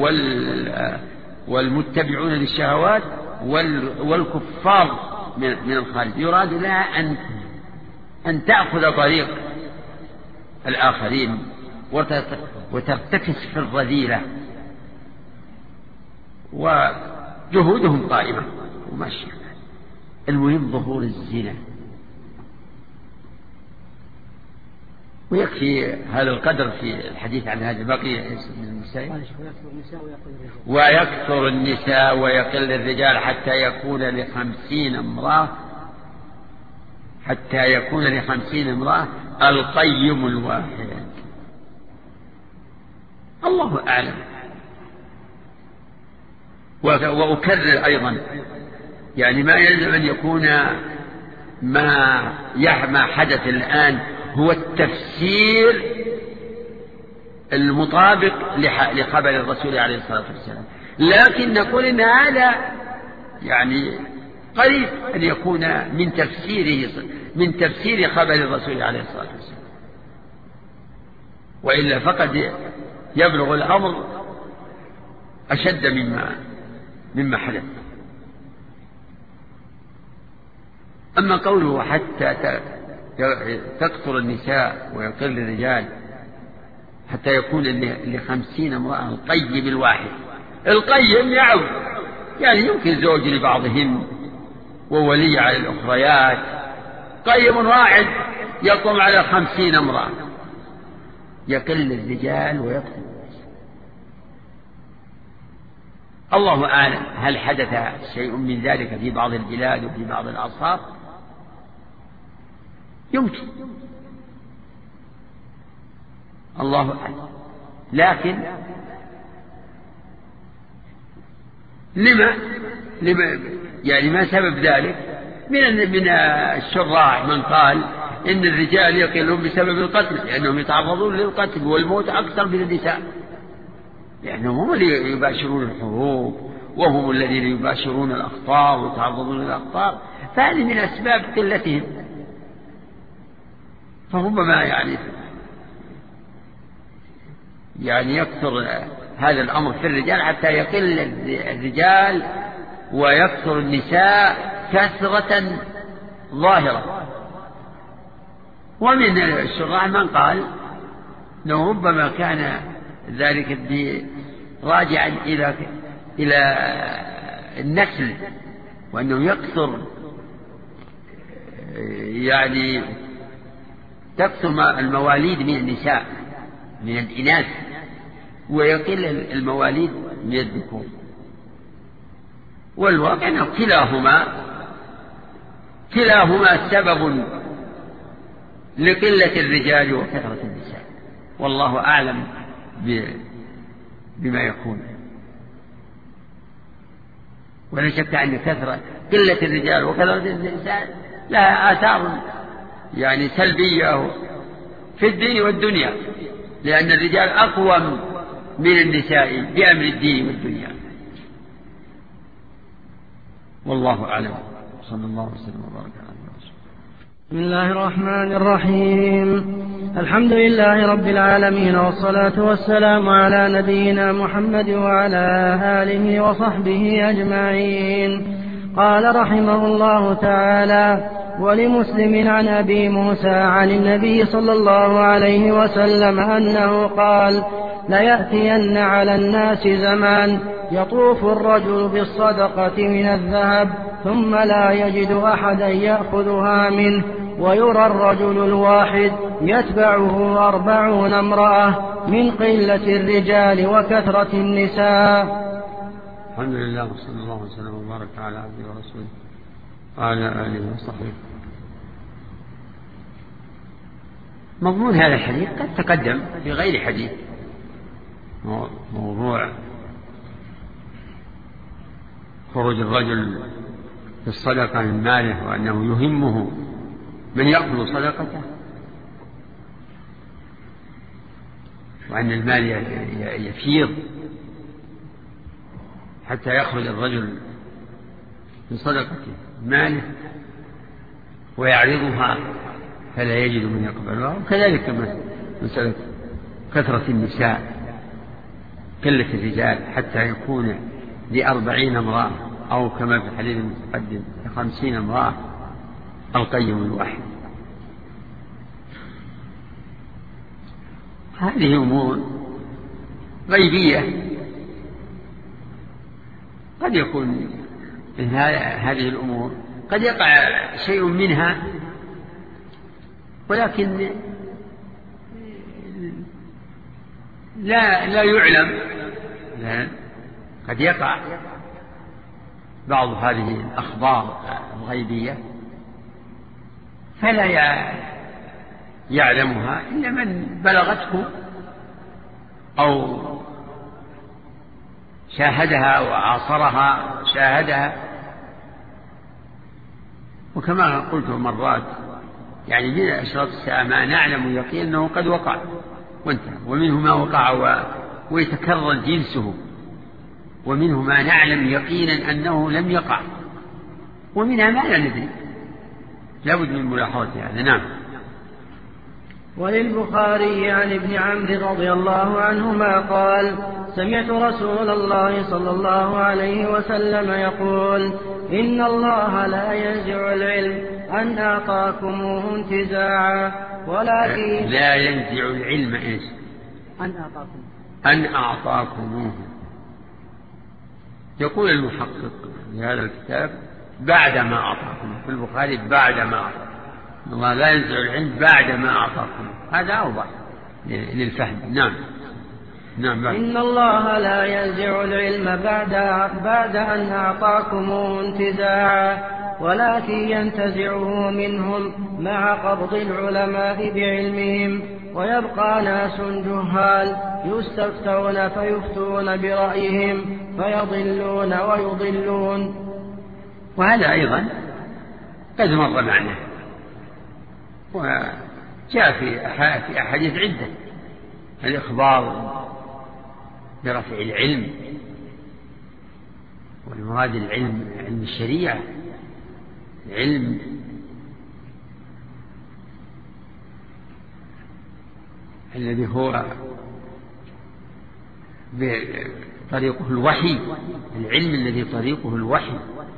والمتبعون للشهوات والكفار من الخارج. يراد لها أن أن تأخذ طريق الآخرين وترتكس في الرذيلة، وجهودهم قائمة وماشية. المهم ظهور الزنا. ويكفي هذا القدر في الحديث عن هذا البقية من النساء. ويكثر النساء ويقل الرجال حتى يكون لخمسين امرأة، حتى يكون لخمسين امرأة القيم الواحد. الله أعلم. وأكرر أيضا، يعني ما يلزم أن يكون ما ما حدث الآن هو التفسير المطابق لخبر الرسول عليه الصلاة والسلام، لكن نقول إن هذا يعني قريب أن يكون من تفسيره من تفسير خبر الرسول عليه الصلاة والسلام، وإلا فقد يبلغ الأمر أشد مما مما حدث. أما قوله حتى تكثر النساء ويقل الرجال حتى يكون لخمسين امرأة القيم الواحد. القيم يعود يعني يمكن زوج لبعضهم وولي على الأخريات، قيم واحد يقوم على خمسين امرأة. يقل الرجال ويكثر. الله أعلم هل حدث شيء من ذلك في بعض البلاد وفي بعض الأصحاب، يمكن، الله أعلم. لكن لما لما يعني ما سبب ذلك؟ من من الشراع من قال إن الرجال يقلون بسبب القتل، لأنهم يتعرضون للقتل والموت أكثر من النساء، لأنهم هم اللي يباشرون الحروب وهم الذين يباشرون الأخطار ويتعرضون للأخطار، فهذه من أسباب قلتهم. فربما يعني يعني يكثر هذا الأمر في الرجال حتى يقل الرجال ويكثر النساء كثرة ظاهرة. ومن الشراع من قال أنه ربما كان ذلك راجعا إلى إلى النسل، وأنه يكثر يعني تكثر المواليد من النساء من الإناث، ويقل المواليد من الذكور. والواقع أنه كلاهما كلاهما سبب لقلة الرجال وكثرة النساء، والله أعلم بما يكون. ولا شك أن كثرة قلة الرجال وكثرة النساء لها آثار يعني سلبية في الدين والدنيا، لأن الرجال أقوى من النساء بأمر الدين والدنيا، والله أعلم. صلى الله وسلم وبارك على رسوله. بسم الله الرحمن الرحيم. الحمد لله رب العالمين، والصلاة والسلام على نبينا محمد وعلى آله وصحبه أجمعين. قال رحمه الله تعالى: ولمسلم عن أبي موسى عن النبي صلى الله عليه وسلم أنه قال: ليأتين على الناس زمان يطوف الرجل بالصدقة من الذهب ثم لا يجد أحدا يأخذها منه، ويرى الرجل الواحد يتبعه أربعون امرأة من قلة الرجال وكثرة النساء. الحمد لله، وصلى الله وسلم وبارك على عبده ورسوله وعلى آله وصحبه. مضمون هذا الحديث قد تقدم في غير حديث، موضوع خروج الرجل في الصدقة من ماله، وأنه يهمه من يأخذ صدقته، وأن المال يفيض حتى يخرج الرجل من صدقته ماله ويعرضها فلا يجد من يقبلها. وكذلك مسألة كثرة النساء، قلة الرجال حتى يكون لأربعين امرأة، أو كما في الحديث المتقدم لخمسين امرأة القيم الواحد. هذه أمور غيبية، قد يكون هذه الأمور قد يقع شيء منها، ولكن لا لا يعلم، لا قد يقع بعض هذه الأخبار الغيبية فلا يعلمها إلا من بلغته أو شاهدها وعاصرها شاهدها. وكما قلت مرات، يعني من أشراط الساعة ما نعلم يقين أنه قد وقع وانتهى، ومنه ما وقع ويتكرر جنسه، ومنه ما نعلم يقينا أنه لم يقع، ومنها ما لا ندري، لا بد من ملاحظة هذا. نعم. وللبخاري عن ابن عمرو رضي الله عنهما قال: سمعت رسول الله صلى الله عليه وسلم يقول: إن الله لا ينزع العلم أن أعطاكموه انتزاعا، ولكن لا ينزع العلم إيش؟ أن أعطاكم أن أعطاكموه. يقول المحقق في هذا الكتاب بعد ما أعطاكم، في البخاري بعد ما أعطاكم، الله لا ينزع العلم بعد ما أعطاكم، هذا أوضح للفهم. نعم. نعم. إن الله لا ينزع العلم بعد, بعد أن أعطاكموه انتزاعا، ولكن ينتزعه منهم مع قبض العلماء بعلمهم، ويبقى ناس جهال يستفتون فيفتون برأيهم فيضلون ويضلون. وهذا أيضا قد مر معنا، وجاء في أحاديث عدة الإخبار برفع العلم، والمراد العلم علم الشريعة، علم الذي هو طريقه الوحي، العلم الذي طريقه الوحي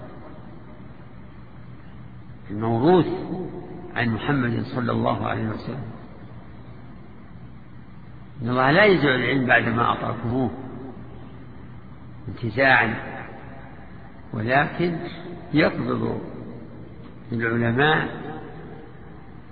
الموروث عن محمد صلى الله عليه وسلم. إن الله لا ينزع العلم بعد ما أعطاكموه انتزاعا، ولكن يقبض العلماء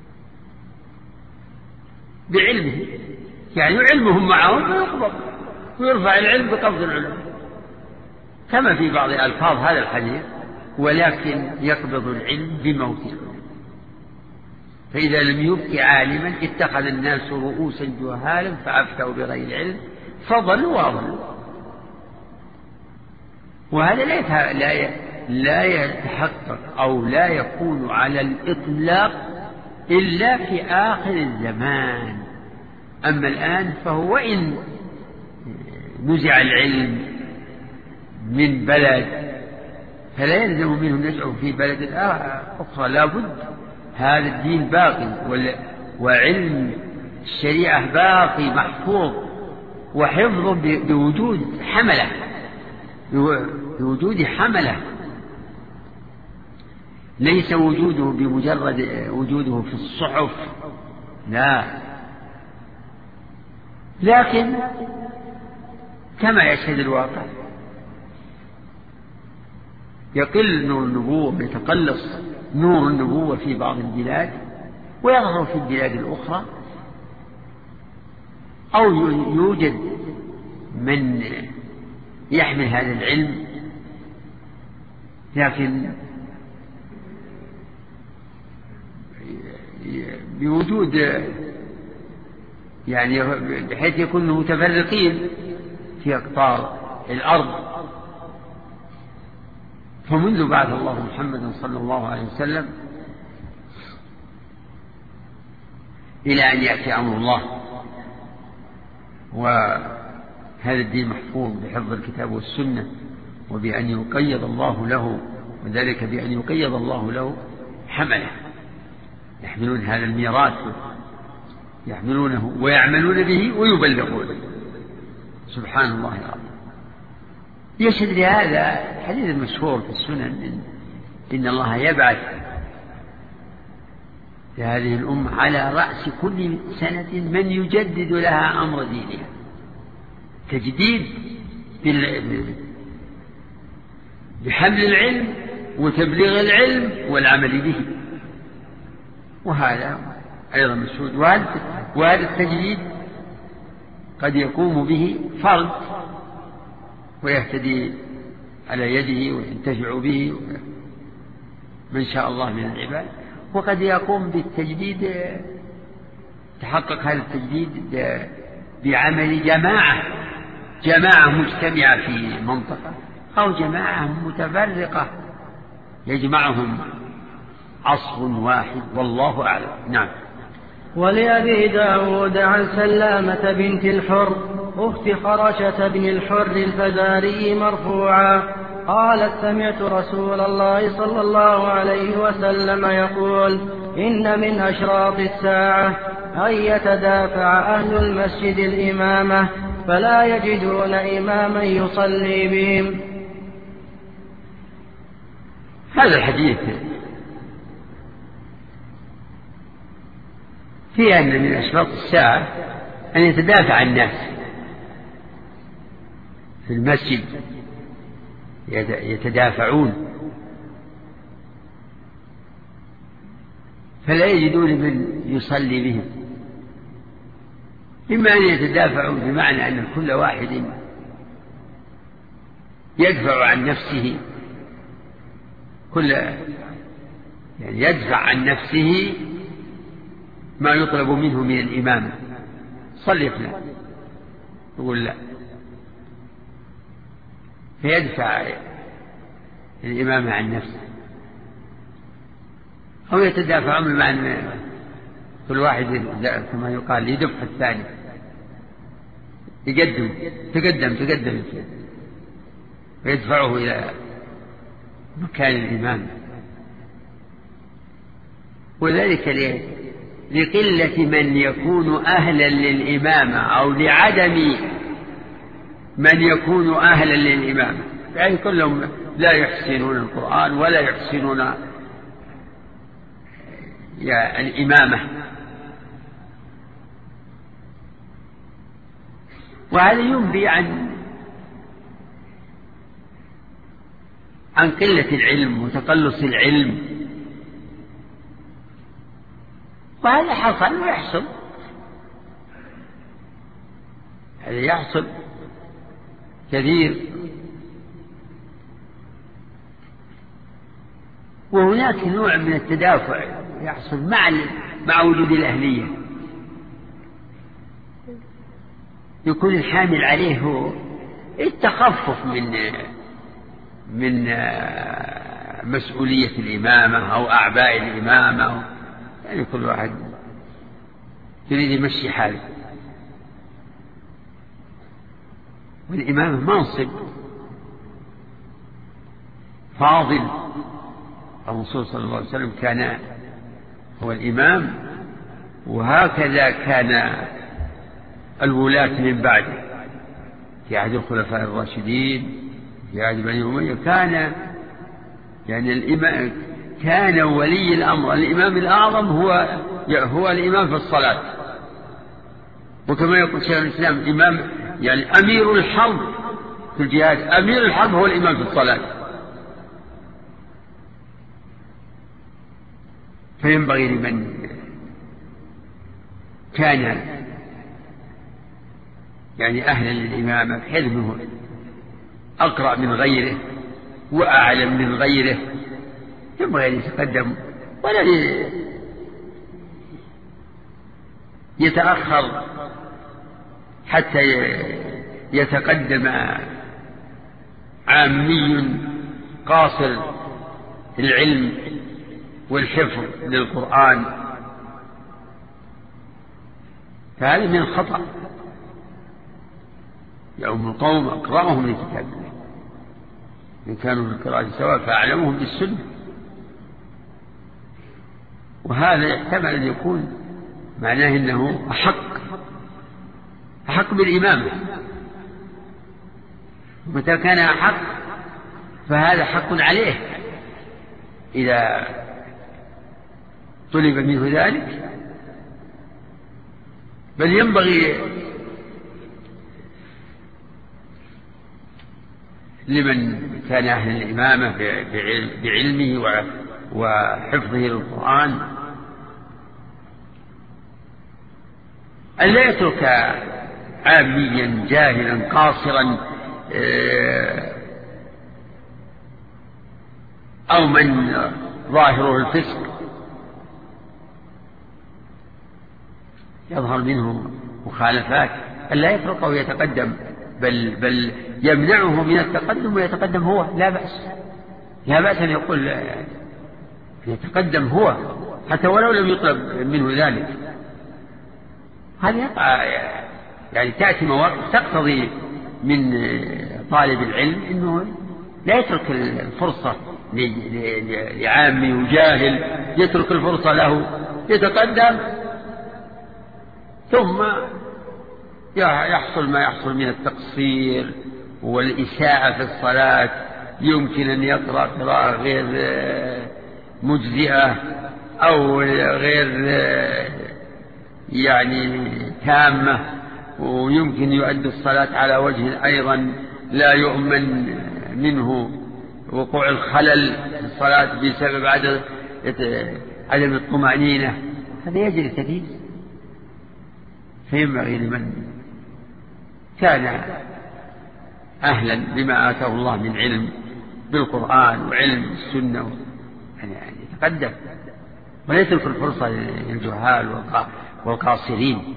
بعلمه، يعني علمهم معهم فيقبض ويرفع العلم بقبض العلماء كما في بعض ألفاظ هذا الحديث، ولكن يقبض العلم بموت العلم. فإذا لم يبق عالما اتخذ الناس رؤوسا جهالا فأفتوا بغير علم فضلوا وأضلوا. وهذا لا لا يتحقق أو لا يكون على الإطلاق إلا في آخر الزمان. أما الآن فهو إن نزع العلم من بلد فلا يلزم منه نزعه في بلد أخرى، لا بد هذا الدين باقي وعلم الشريعة باقي محفوظ وحفظ بوجود حملة بوجود حملة ليس وجوده بمجرد وجوده في الصحف، لا، لكن كما يشهد الواقع يقل نور النبوة ويتقلص نور النبوة في بعض البلاد ويظهر في البلاد الأخرى، أو يوجد من يحمل هذا العلم لكن بوجود يعني بحيث يكونوا متفرقين في أقطار الأرض. فمنذ بعث الله محمد صلى الله عليه وسلم إلى أن يأتي أمر الله وهذا الدين محفوظ بحفظ الكتاب والسنة وبأن يقيض الله له، وذلك بأن يقيض الله له حمله يحملون هذا الميراث يحملونه ويعملون به ويبلغون. سبحان الله العظيم. يشهد لهذا الحديث المشهور في السنن إن, إن الله يبعث لهذه الأمة على رأس كل سنة من يجدد لها أمر دينها، تجديد بحمل العلم وتبليغ العلم والعمل به. وهذا أيضا مشهود. وهذا التجديد قد يقوم به فرد ويهتدي على يده وينتفع به من شاء الله من العباد، وقد يقوم بالتجديد تحقق هذا التجديد بعمل جماعة جماعة مجتمعة في منطقة أو جماعة متفرقة يجمعهم عصر واحد، والله أعلم. نعم. ولأبي داود عن سلامة بنت الحر أخت خرشة بن الحر الفزاري مرفوعا قالت سمعت رسول الله صلى الله عليه وسلم يقول إن من أشراط الساعة أن يتدافع أهل المسجد الإمامة فلا يجدون إماما يصلي بهم. هذا الحديث فيه أن من أشراط الساعة أن يتدافع الناس في المسجد، يتدافعون فلا يجدون من يصلي بهم. إما أن يتدافعوا بمعنى أن كل واحد يدفع عن نفسه كل يعني يدفع عن نفسه ما يطلب منه من الإمامة، صلي فلان يقول لا، فيدفع الإمامة عن نفسه. أو يتدافعون بمعنى كل واحد كما يقال يدفع الثاني، يقدم تقدم تقدم ويدفعه إلى مكان الإمام. وذلك لقلة من يكون أهلا للإمامة أو لعدم من يكون أهلا للإمامة، يعني كلهم لا يحسنون القرآن ولا يحسنون الإمامة. وهذا ينبي عن عن قلة العلم وتقلص العلم، وهذا حصل ويحصل، هذا يحصل كثير. وهناك نوع من التدافع يحصل مع مع وجود الأهلية، يكون الحامل عليه هو التخفف من من مسؤولية الإمامة أو أعباء الإمامة، يعني كل واحد يريد يمشي حاله. والإمامة منصب فاضل، الرسول صلى الله عليه وسلم كان هو الإمام، وهكذا كان الولاة من بعده في عهد الخلفاء الراشدين، في عهد بني أمية كان يعني الإمام كان ولي الأمر الإمام الأعظم هو هو الإمام في الصلاة. وكما يقول شيخ الإسلام إمام يعني أمير الحرب في الجهاد، أمير الحرب هو الإمام في الصلاة. فينبغي لمن كان يعني أهلا للإمامة بحيث أنه أقرأ من غيره وأعلم من غيره، ينبغي أن يتقدم ولا يتأخر حتى يتقدم عامي قاصر العلم والحفظ للقرآن، فهذا من الخطأ. يوم القوم أقرأهم لكتاب الله، إن كانوا في القراءة سواء فأعلمهم بالسنة. وهذا يحتمل أن يكون معناه أنه أحق أحق بالإمامة. متى كان أحق فهذا حق عليه إذا طلب منه ذلك. بل ينبغي لمن كان أهل الإمامة بعلمه وحفظه للقرآن أن لا يترك عاميا جاهلا قاصرا أو من ظاهره الفسق يظهر منه مخالفات، أن لا يتركه ويتقدم، بل بل يمنعه من التقدم ويتقدم هو. لا بأس لا بأس أن يقول يتقدم هو حتى ولو لم يطلب منه ذلك. هذه يقع يعني تأتي مواقف تقتضي من طالب العلم أنه لا يترك الفرصة لعامي وجاهل، يترك الفرصة له يتقدم ثم يحصل ما يحصل من التقصير والإساءة في الصلاة. يمكن أن يقرأ قراءة غير مجزئة أو غير يعني تامة، ويمكن يؤدي الصلاة على وجه أيضا لا يؤمن منه وقوع الخلل في الصلاة بسبب عدم الطمأنينة. هذا يجري كثير. فينبغي لمن كان أهلا بما آتاه الله من علم بالقرآن وعلم السنة يعني يتقدم ولا يترك الفرصة للجهال والقاصرين.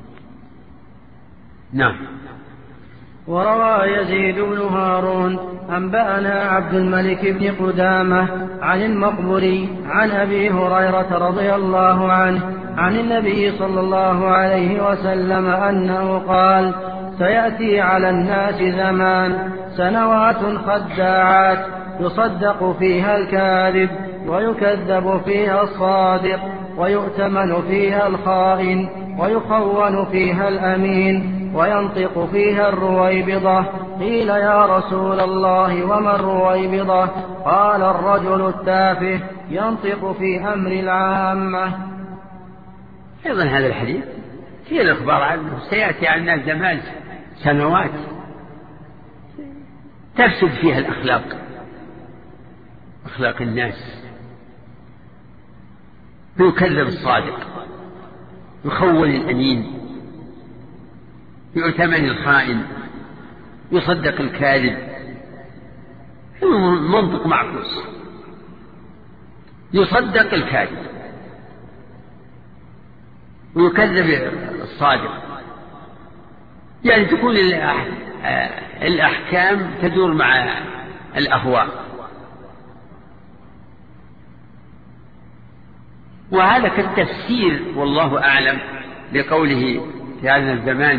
نعم. وروى يزيد بن هارون أنبأنا عبد الملك بن قدامة عن المقبري عن أبي هريرة رضي الله عنه عن النبي صلى الله عليه وسلم أنه قال: سيأتي على الناس زمان سنوات خداعات يصدق فيها الكاذب ويكذب فيها الصادق ويؤتمن فيها الخائن ويخون فيها الأمين وينطق فيها الرويبضة. قيل: يا رسول الله وما الرويبضة؟ قال: الرجل التافه ينطق في أمر العامة. أيضا هذا الحديث فيه الإخبار عنه سيأتي على الناس زمان سنوات تفسد فيها الأخلاق، أخلاق الناس، يكذب الصادق، يخون الأمين، يؤتمن الخائن، يصدق الكاذب، منطق معكوس، يصدق الكاذب ويكذب الصادق. يعني تكون الأحكام تدور مع الأهواء، وهذا كالتفسير والله أعلم لقوله في هذا الزمان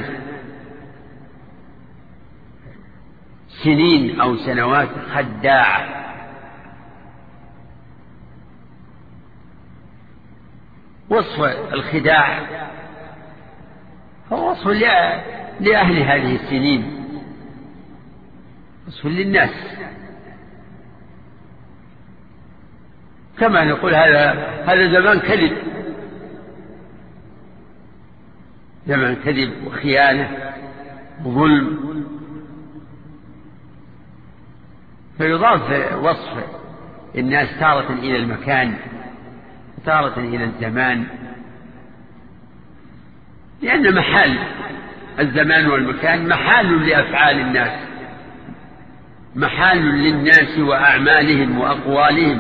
سنين أو سنوات خداعة. وصف الخداع هو وصف لأهل هذه السنين، وصف للناس، كما نقول هذا هذا زمان كذب، زمان كذب وخيانة وظلم. فيضاف وصف الناس تارة إلى المكان، تارة إلى الزمان، لأن محل الزمان والمكان محال لأفعال الناس، محال للناس وأعمالهم وأقوالهم.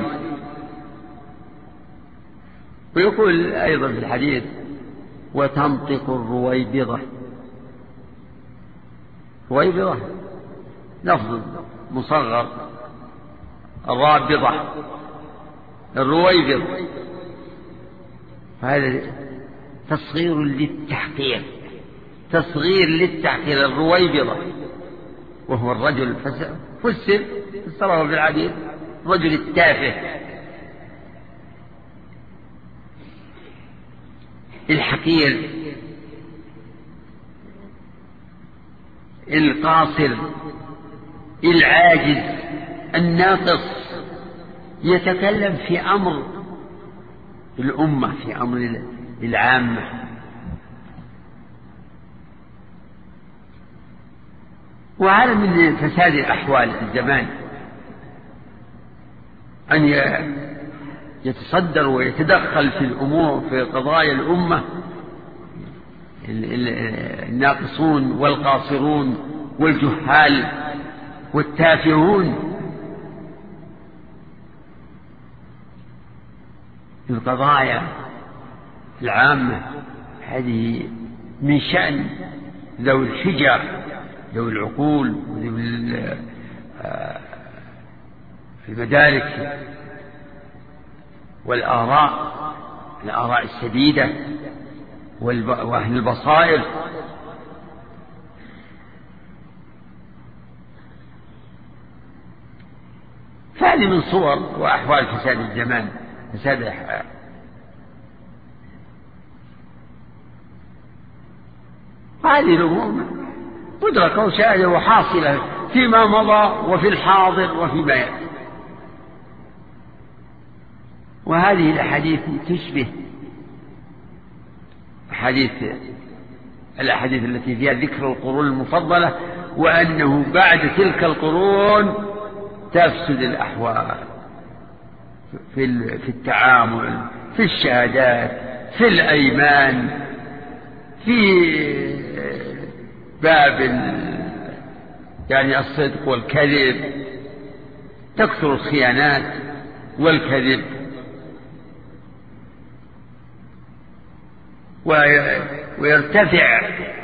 ويقول أيضا في الحديث وتنطق الرويبضة. رويبضة لفظ مصغر، الرابضة الرويبض، فهذا تصغير للتحقير، تصغير للتحقير. الرويبضة وهو الرجل فسر فسره بالعديد الرجل التافه الحقير القاصر العاجز الناقص، يتكلم في أمر الأمة، في أمر العامة. وهذا من فساد الأحوال الزمان، أن يتصدر ويتدخل في الأمور في قضايا الأمة الناقصون والقاصرون والجهال والتافهون في القضايا العامة. هذه من شأن ذوي الحجة، ذوي العقول، وذوي المدارك والآراء، الآراء السديدة وأهل البصائر. فهذه من صور وأحوال فساد الزمان، فساد الأحوال. هذه الأمور مدركة وشاهدة وحاصلة فيما مضى وفي الحاضر وفيما يأتي. وهذه الأحاديث تشبه أحاديث الأحاديث التي فيها ذكر القرون المفضلة، وأنه بعد تلك القرون تفسد الأحوال في في التعامل، في الشهادات، في الأيمان، في باب يعني الصدق والكذب، تكثر الخيانات والكذب، ويرتفع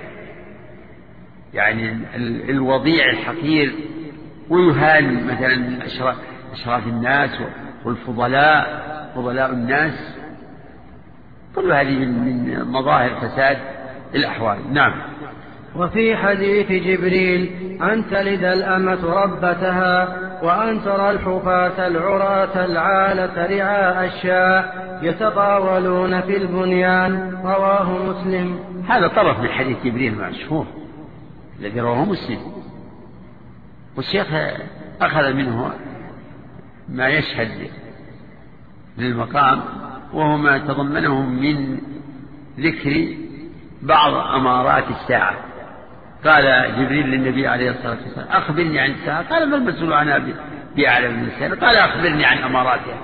يعني الوضيع الحقير، ويهان مثلا أشراف الناس والفضلاء، فضلاء الناس. كل هذه من مظاهر فساد الأحوال. نعم. وفي حديث جبريل أن تلد الأمة ربتها وأن ترى الحفاة العراة العالة رعاء الشاء يتطاولون في البنيان، رواه مسلم. هذا طرف من حديث جبريل مشهور الذي رواه مسلم، والشيخ أخذ منه ما يشهد للمقام، وهو ما تضمنه من ذكر بعض أمارات الساعة. قال جبريل للنبي عليه الصلاة والسلام أخبرني عن الساعة، قال ما المسؤول عنها بأعلم من الساعة، قال أخبرني عن أماراتها،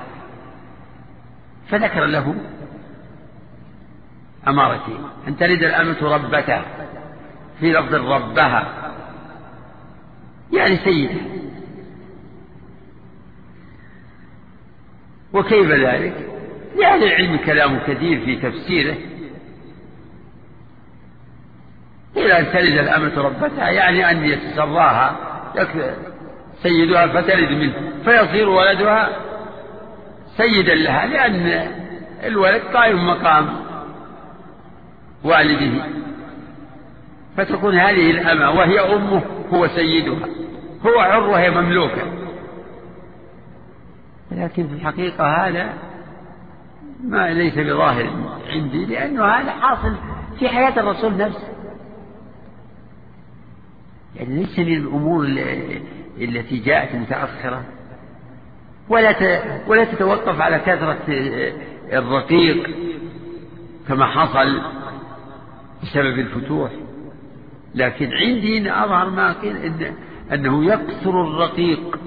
فذكر له أمارتين: أن تلد الأمة ربتها في لفظ ربها، يعني سيدها. وكيف ذلك؟ لأهل العلم كلام كثير في تفسيره. إلى أن تلد الأمة ربتها يعني أن يتسراها سيدها فتلد منه فيصير ولدها سيدا لها، لأن الولد قائم مقام والده، فتكون هذه الأمة وهي أمه هو سيدها، هو حر وهي مملوكة. لكن في الحقيقة هذا ما ليس بظاهر عندي، لأنه هذا حاصل في حياة الرسول نفسه. يعني ليس من الأمور التي جاءت متأخرة، ولا ولا تتوقف على كثرة الرقيق كما حصل بسبب الفتوح. لكن عندي أظهر ما قيل إن أنه يكثر الرقيق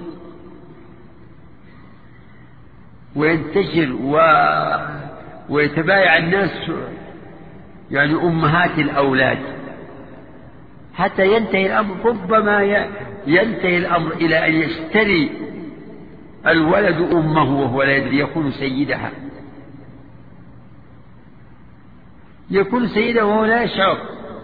وينتشر و... ويتبايع الناس يعني أمهات الأولاد حتى ينتهي الأمر، ربما ينتهي الأمر إلى أن يشتري الولد أمه وهو لا يدري، يكون سيدها، يكون سيدها وهو لا يشعر.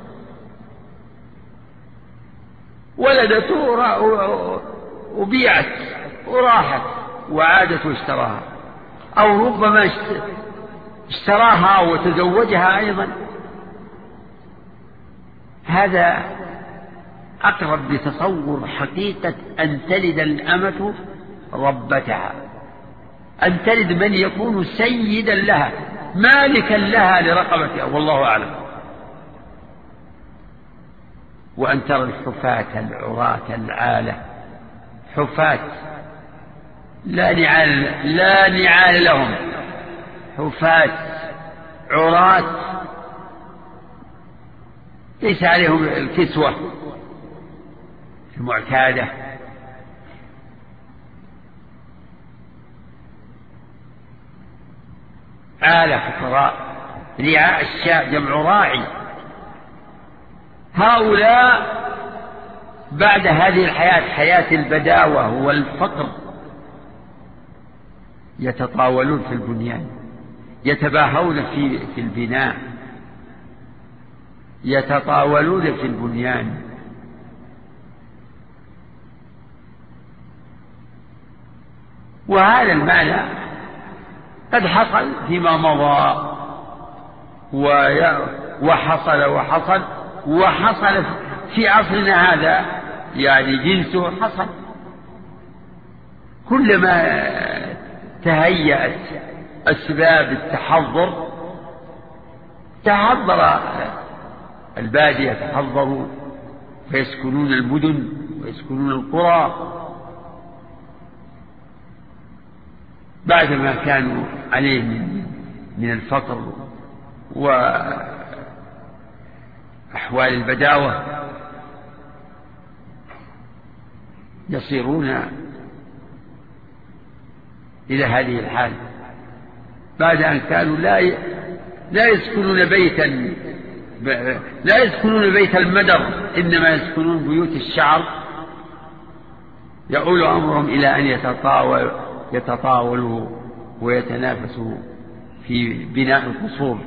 ولدته وبيعت وراحت وعادت واشتراها، أو ربما اشتراها وتزوجها أيضا. هذا أقرب لتصور حقيقة أن تلد الأمة ربتها، أن تلد من يكون سيدا لها مالكا لها لرقبتها، والله أعلم. وأن ترى الحفاة العراة العالة، حفاة لا نعال, لا نعال لهم، حفاة عراة ليس عليهم الكسوة المعتادة، عالة فقراء، رعاء الشاء جمع راعي. هؤلاء بعد هذه الحياة، حياة البداوة والفقر، يتطاولون في البنيان، يتباهون في في البناء، يتطاولون في البنيان. وهذا المعنى قد حصل فيما مضى وحصل وحصل وحصل في عصرنا هذا، يعني جنسه حصل. كلما تهيأت أسباب التحضر تحضر البادية، تحضروا فيسكنون المدن ويسكنون القرى بعدما كانوا عليه من الفقر وأحوال البداوة، يصيرون إلى هذه الحال بعد أن كانوا لا لا يسكنون بيتا لا يسكنون بيت المدر، إنما يسكنون بيوت الشعر. يؤول أمرهم إلى أن يتطاول يتطاولوا ويتنافسوا في بناء القصور.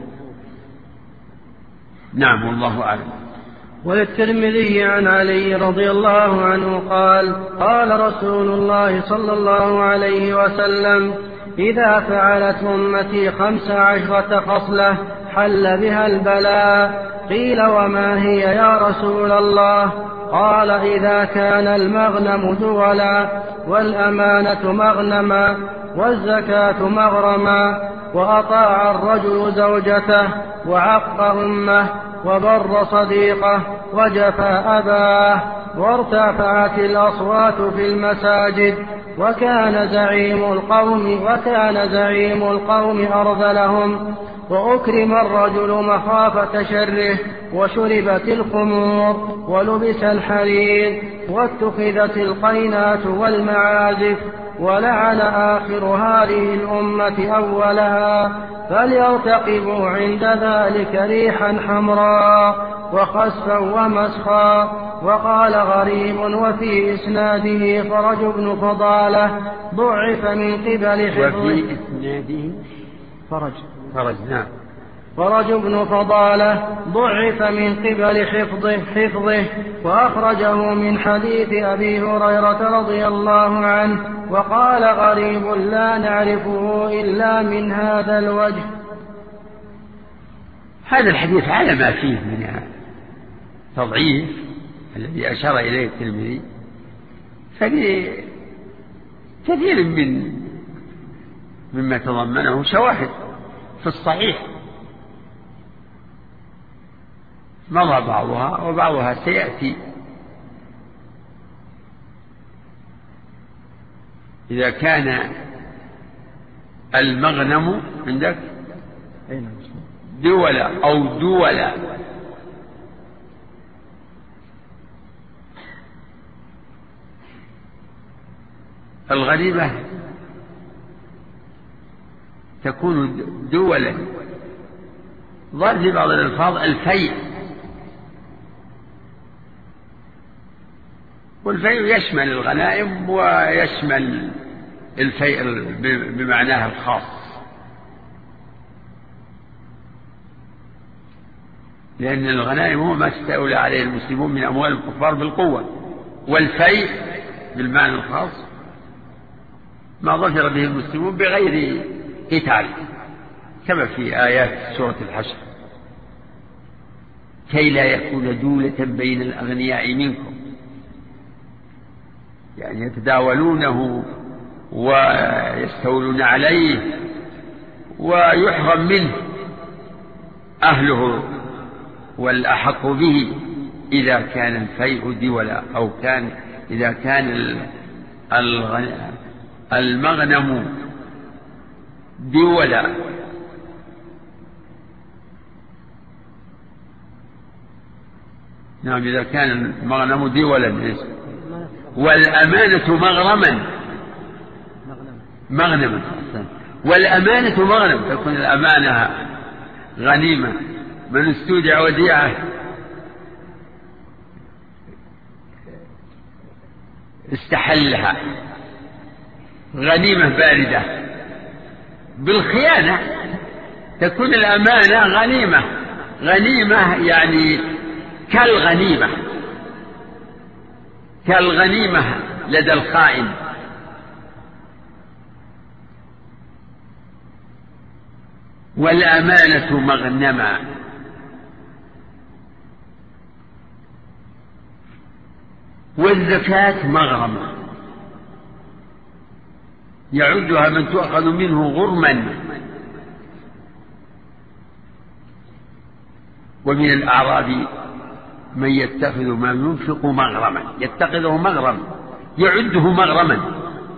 نعم، والله أعلم. وللترمذي عن علي رضي الله عنه قال: قال رسول الله صلى الله عليه وسلم: إذا فعلت أمتي خمس عشرة خصلة حل بها البلاء. قيل: وما هي يا رسول الله؟ قال: إذا كان المغنم دولا، والأمانة مغنما، والزكاة مغرما، وأطاع الرجل زوجته، وعق أمه، وبر صديقه، وجفى أباه، وارتفعت الأصوات في المساجد، وكان زعيم القوم وكان زعيم القوم أرذلهم، وأكرم الرجل مخافة شره، وشربت الخمور، ولبس الحرير، واتخذت القينات والمعازف، ولعن آخر هذه الأمة أولها، فليرتقبوا عند ذلك ريحا حمراء وخسفا ومسخا. وقال غريب وفي إسناده فرج بن فضالة ضعف من قبل حفظه. وفي إسناده فرج فرج نعم فرج بن فضالة ضعف من قبل حفظه, حفظه وأخرجه من حديث أبي هريرة رضي الله عنه. وقال غريب لا نعرفه إلا من هذا الوجه. هذا الحديث على ما فيه من تضعيف الذي أشار إليه الترمذي فلكثير من مما تضمنه شواهد في الصحيح مضى بعضها وبعضها سيأتي. إذا كان المغنم عندك دولة أو دولة الغريبة تكون دولا ظل في بعض الألفاظ الفيء، والفيء يشمل الغنائم ويشمل الفيء بمعناه الخاص، لأن الغنائم هو ما استولى عليه المسلمون من أموال الكفار بالقوة، والفيء بالمعنى الخاص ما ظفر به المسلمون بغير قتال كما في آيات سورة الحشر كي لا يكون دولة بين الأغنياء منكم، يعني يتداولونه ويستولون عليه ويحرم منه أهله والأحق به إذا كان الفيء دولا أو كان إذا كان المغنم دولا. نعم إذا كان المغنم دولا والأمانة مغرما مغنما والأمانة مغنم تكون الأمانة غنيمة، من استودع وديعة استحلها غنيمة باردة. بالخيانة تكون الأمانة غنيمة، غنيمة يعني كالغنيمة كالغنيمة لدى الخائن. والأمانة مغنما والزكاة مغرمة يعدها من تؤخذ منه غرما. ومن الأعراب من يتخذ ما ينفق مغرما، يتخذه مغرم يعده مغرما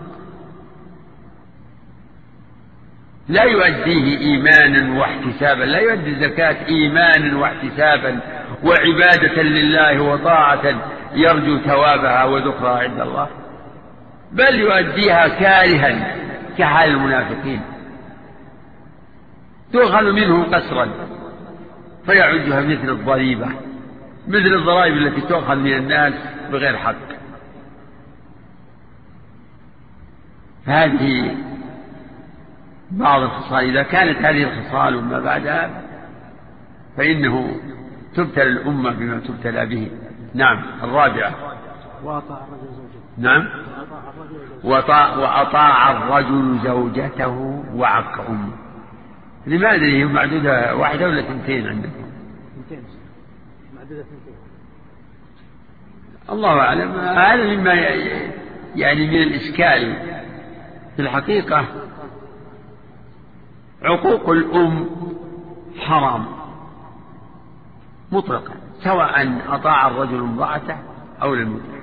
لا يؤديه إيمانا واحتسابا، لا يؤدي الزكاة إيمانا واحتسابا وعبادة لله وطاعة يرجو ثوابها وذكرها عند الله، بل يؤديها كارها كحال المنافقين، تؤخذ منه قسرا فيعدها مثل الضريبة، مثل الضرائب التي تؤخذ من الناس بغير حق. هذه بعض الخصال، إذا كانت هذه الخصال وما بعدها فإنه تبتلى الأمة بما تبتلى به. نعم الرابعة وأطاع الرجل زوجته. نعم وأطاع, وأطاع الرجل زوجته وعق أمه. لماذا هي معدودة واحدة ولا تنتين عندكم؟ تنتين معدودة تنتين. الله أعلم. هذا مما يعني من الإشكال في الحقيقة. عقوق الأم حرام مطلقا سواء أطاع الرجل امرأته أو لم يطع.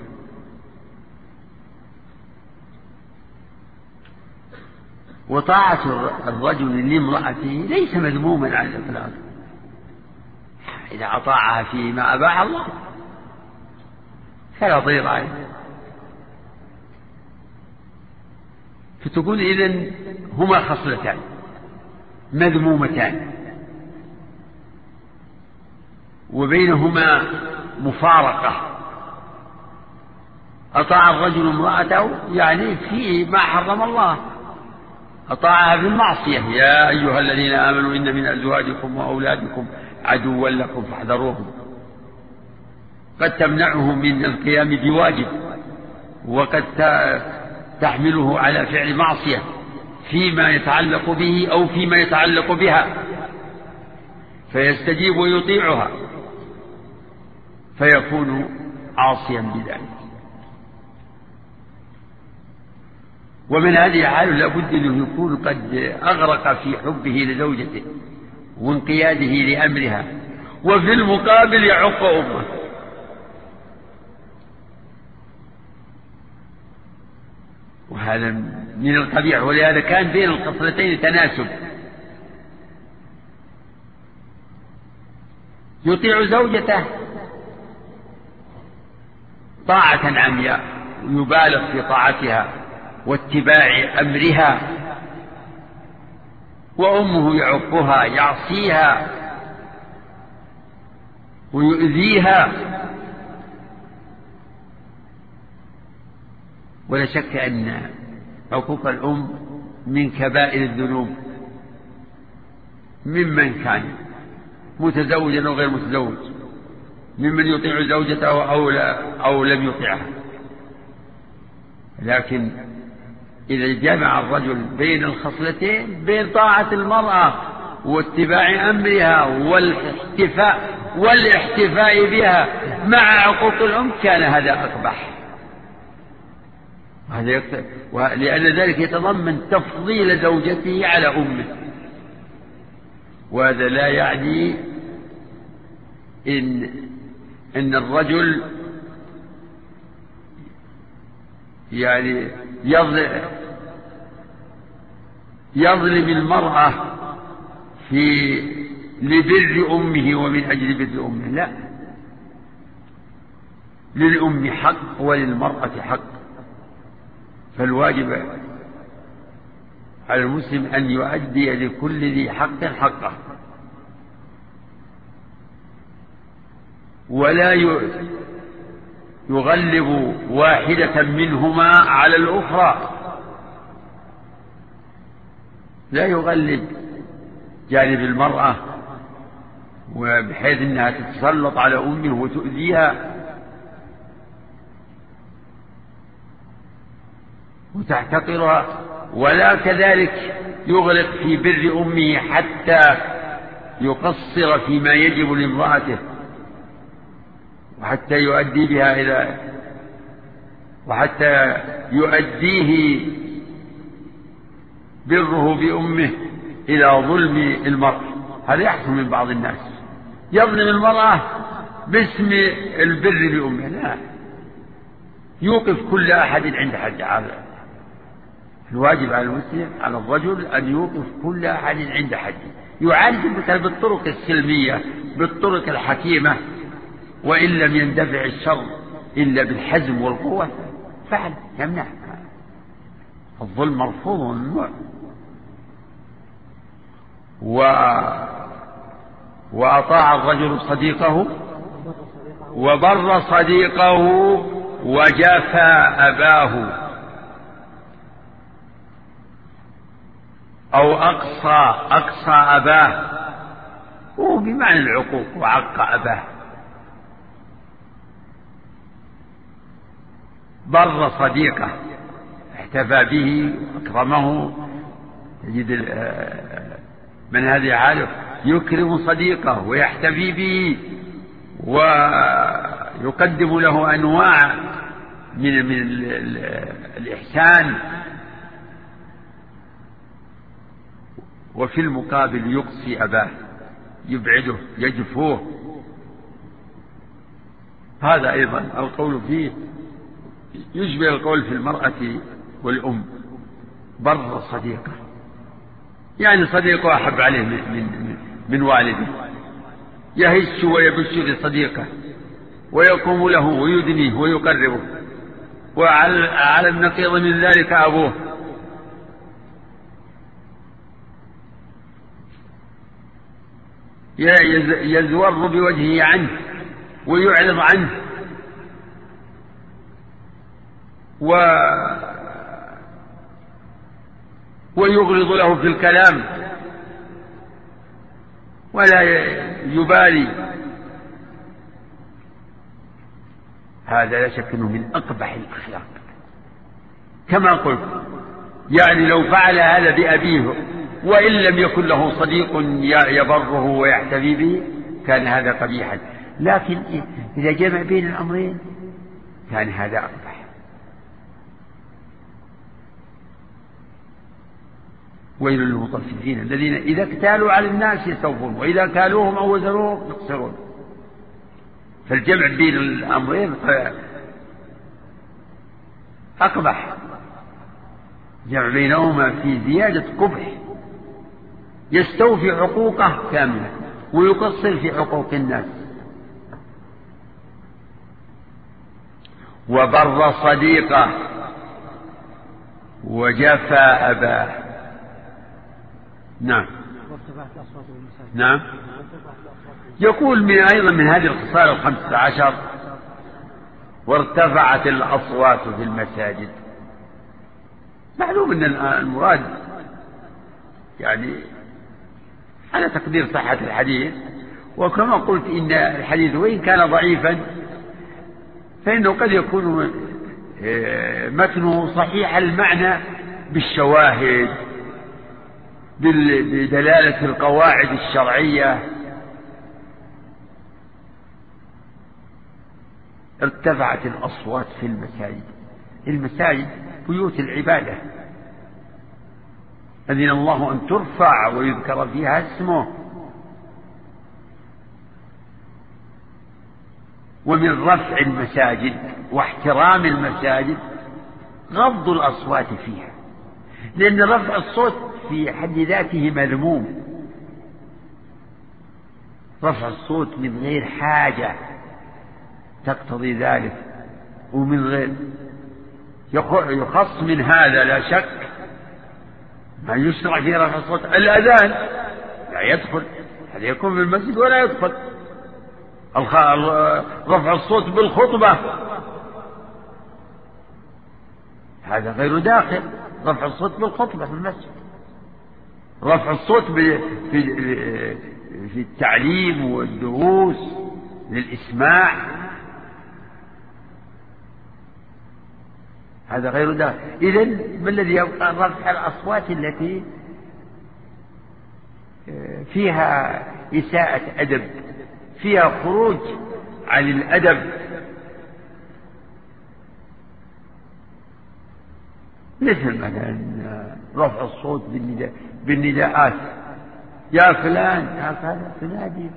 وطاعة الرجل لامرأته ليس مذموما على الإطلاق إذا أطاعها فيما أباح الله فلا ضير عليه. فتكون إذن هما خصلتان مذمومتان وبينهما مفارقة أطاع الرجل امرأته يعني في ما حرم الله، أطاعها في المعصية. يا أيها الذين آمنوا إن من أزواجكم وأولادكم عدوا لكم فاحذروهم. قد تمنعه من القيام بواجب، وقد تحمله على فعل معصية فيما يتعلق به أو فيما يتعلق بها، فيستجيب ويطيعها فيكون عاصيا بذلك. ومن هذه الحال لابد أنه يكون قد أغرق في حبه لزوجته وانقياده لأمرها، وفي المقابل يعق أمه. وهذا من القبيح، ولهذا كان بين الخصلتين تناسب. يطيع زوجته طاعة عمياء، يبالغ في طاعتها واتباع أمرها، وأمه يعقها يعصيها ويؤذيها. ولا شك أن عقوق الأم من كبائر الذنوب ممن كان متزوجا أو غير متزوج، ممن يطيع زوجته أو, لا أو لم يطيعها. لكن إذا جمع الرجل بين الخصلتين، بين طاعة المرأة واتباع أمرها والاحتفاء والاحتفاء بها مع عقوق الأم، كان هذا أقبح. لأن ذلك يتضمن تفضيل زوجته على أمه، وهذا لا يعني إن, إن الرجل يعني يظلم المرأة في لبر أمه ومن أجل بر أمه، لا، للأم حق وللمرأة حق. فالواجب على المسلم أن يؤدي لكل ذي حق حقه، ولا يغلب واحدة منهما على الأخرى، لا يغلب جانب المرأة وبحيث أنها تتسلط على أمه وتؤذيها وتحتقرها، ولا كذلك يغلق في بر أمه حتى يقصر فيما يجب لامرأته، وحتى يؤدي بها إلى وحتى يؤديه بره بأمه إلى ظلم المرأة. هذا يحصل من بعض الناس، يظلم المرأة باسم البر بأمه، لا، يوقف كل أحد عند حد. هذا الواجب على المسلم على الرجل أن يوقف كل أحد عند حد، يعالج بالطرق السلمية بالطرق الحكيمة، وإن لم يندفع الشر إلا بالحزم والقوة فعل يمنع. الظلم مرفوض وممنوع. و... وأطاع الرجل صديقه وبر صديقه وجفى أباه، أو أقصى أقصى أباه، هو بمعنى العقوق، وعق أباه. بر صديقه، احتفى به وأكرمه. تجد من هذه حاله يكرم صديقه ويحتفي به ويقدم له أنواع من من الإحسان، وفي المقابل يقصي أباه، يبعده يجفوه. هذا أيضا القول فيه يشبه القول في المرأة والأم. بر صديقه يعني صديقه أحب عليه من, من, من والده، يهش ويبش لصديقه ويقوم له ويدنيه ويقربه. وعلى النقيض من ذلك أبوه، يزور بوجهه عنه ويعرض عنه و ويغلظ له في الكلام ولا يبالي. هذا لا شك أنه من أقبح الأخلاق كما قلت. يعني لو فعل هذا بأبيه وإن لم يكن له صديق يبره ويحتفي به كان هذا قبيحا، لكن إذا جمع بين الأمرين كان هذا أقبح. ويل للمطففين الذين إذا اكتالوا على الناس يستوفون وإذا كالوهم أو وزنوهم يخسرون. فالجمع بين الأمرين أقبح، جمع بينهما في زيادة قبح، يستوفي حقوقه كاملة ويقصر في حقوق الناس. وبر صديقه وجفى أباه. نعم نعم. يقول من أيضا من هذه الخصال الخمسة عشر وارتفعت الأصوات في المساجد. معلوم أن المراد يعني على تقدير صحة الحديث، وكما قلت إن الحديث وإن كان ضعيفا فإنه قد يكون متنه صحيح المعنى بالشواهد بدلالة القواعد الشرعية. ارتفعت الأصوات في المساجد. المساجد بيوت العبادة أذن الله أن ترفع ويذكر فيها اسمه. ومن رفع المساجد واحترام المساجد غض الأصوات فيها، لأن رفع الصوت في حد ذاته مذموم. رفع الصوت من غير حاجة تقتضي ذلك ومن غير يخص من هذا لا شك ما يشرع في رفع الصوت. الأذان لا يدخل، هذا يكون في المسجد ولا يدخل. رفع الصوت بالخطبة هذا غير داخل. رفع الصوت بالخطبة في المسجد، رفع الصوت في التعليم والدروس للإسماع هذا غير داخل. إذن ما الذي يبقى؟ رفع الأصوات التي فيها إساءة أدب، فيها خروج عن الأدب، مثل مثلا رفع الصوت بالنداء بالنداءات، يا فلان يا فلان تنادي،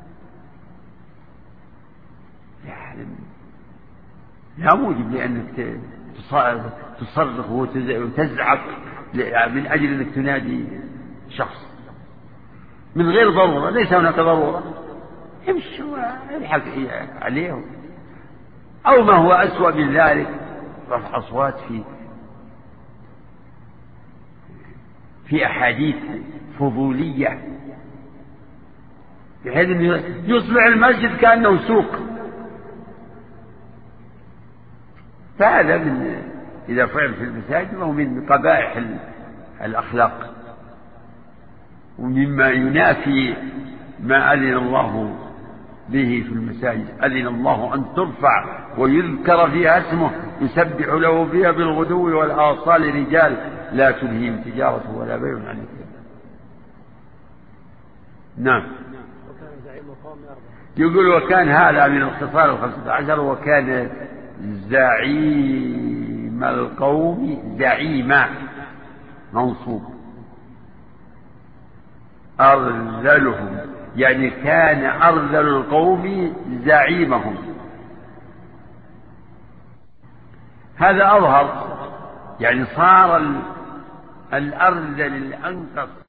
يعني لا موجب لأنك تصرخ وتزعق من أجل أنك تنادي شخص من غير ضرورة. ليس هناك ضرورة، امشي والحق عليه. أو ما هو أسوأ من ذلك رفع أصوات في في أحاديث فضولية بحيث أن يصبح المسجد كأنه سوق. فهذا من إذا فعل في المساجد فهو من قبائح الأخلاق ومما ينافي ما أذن الله به في المساجد. أذن الله أن ترفع ويذكر فيها اسمه يسبح له فيها بالغدو والآصال رجال لا تلهيهم تجارة ولا بيع عن الكلام. نعم. يقول وكان هذا من الخصال الخمسة عشر وكان زعيم القوم زعيم منصوب أرذلهم، يعني كان أرذل القوم زعيمهم. هذا أظهر، يعني صار الأرذل الأنقص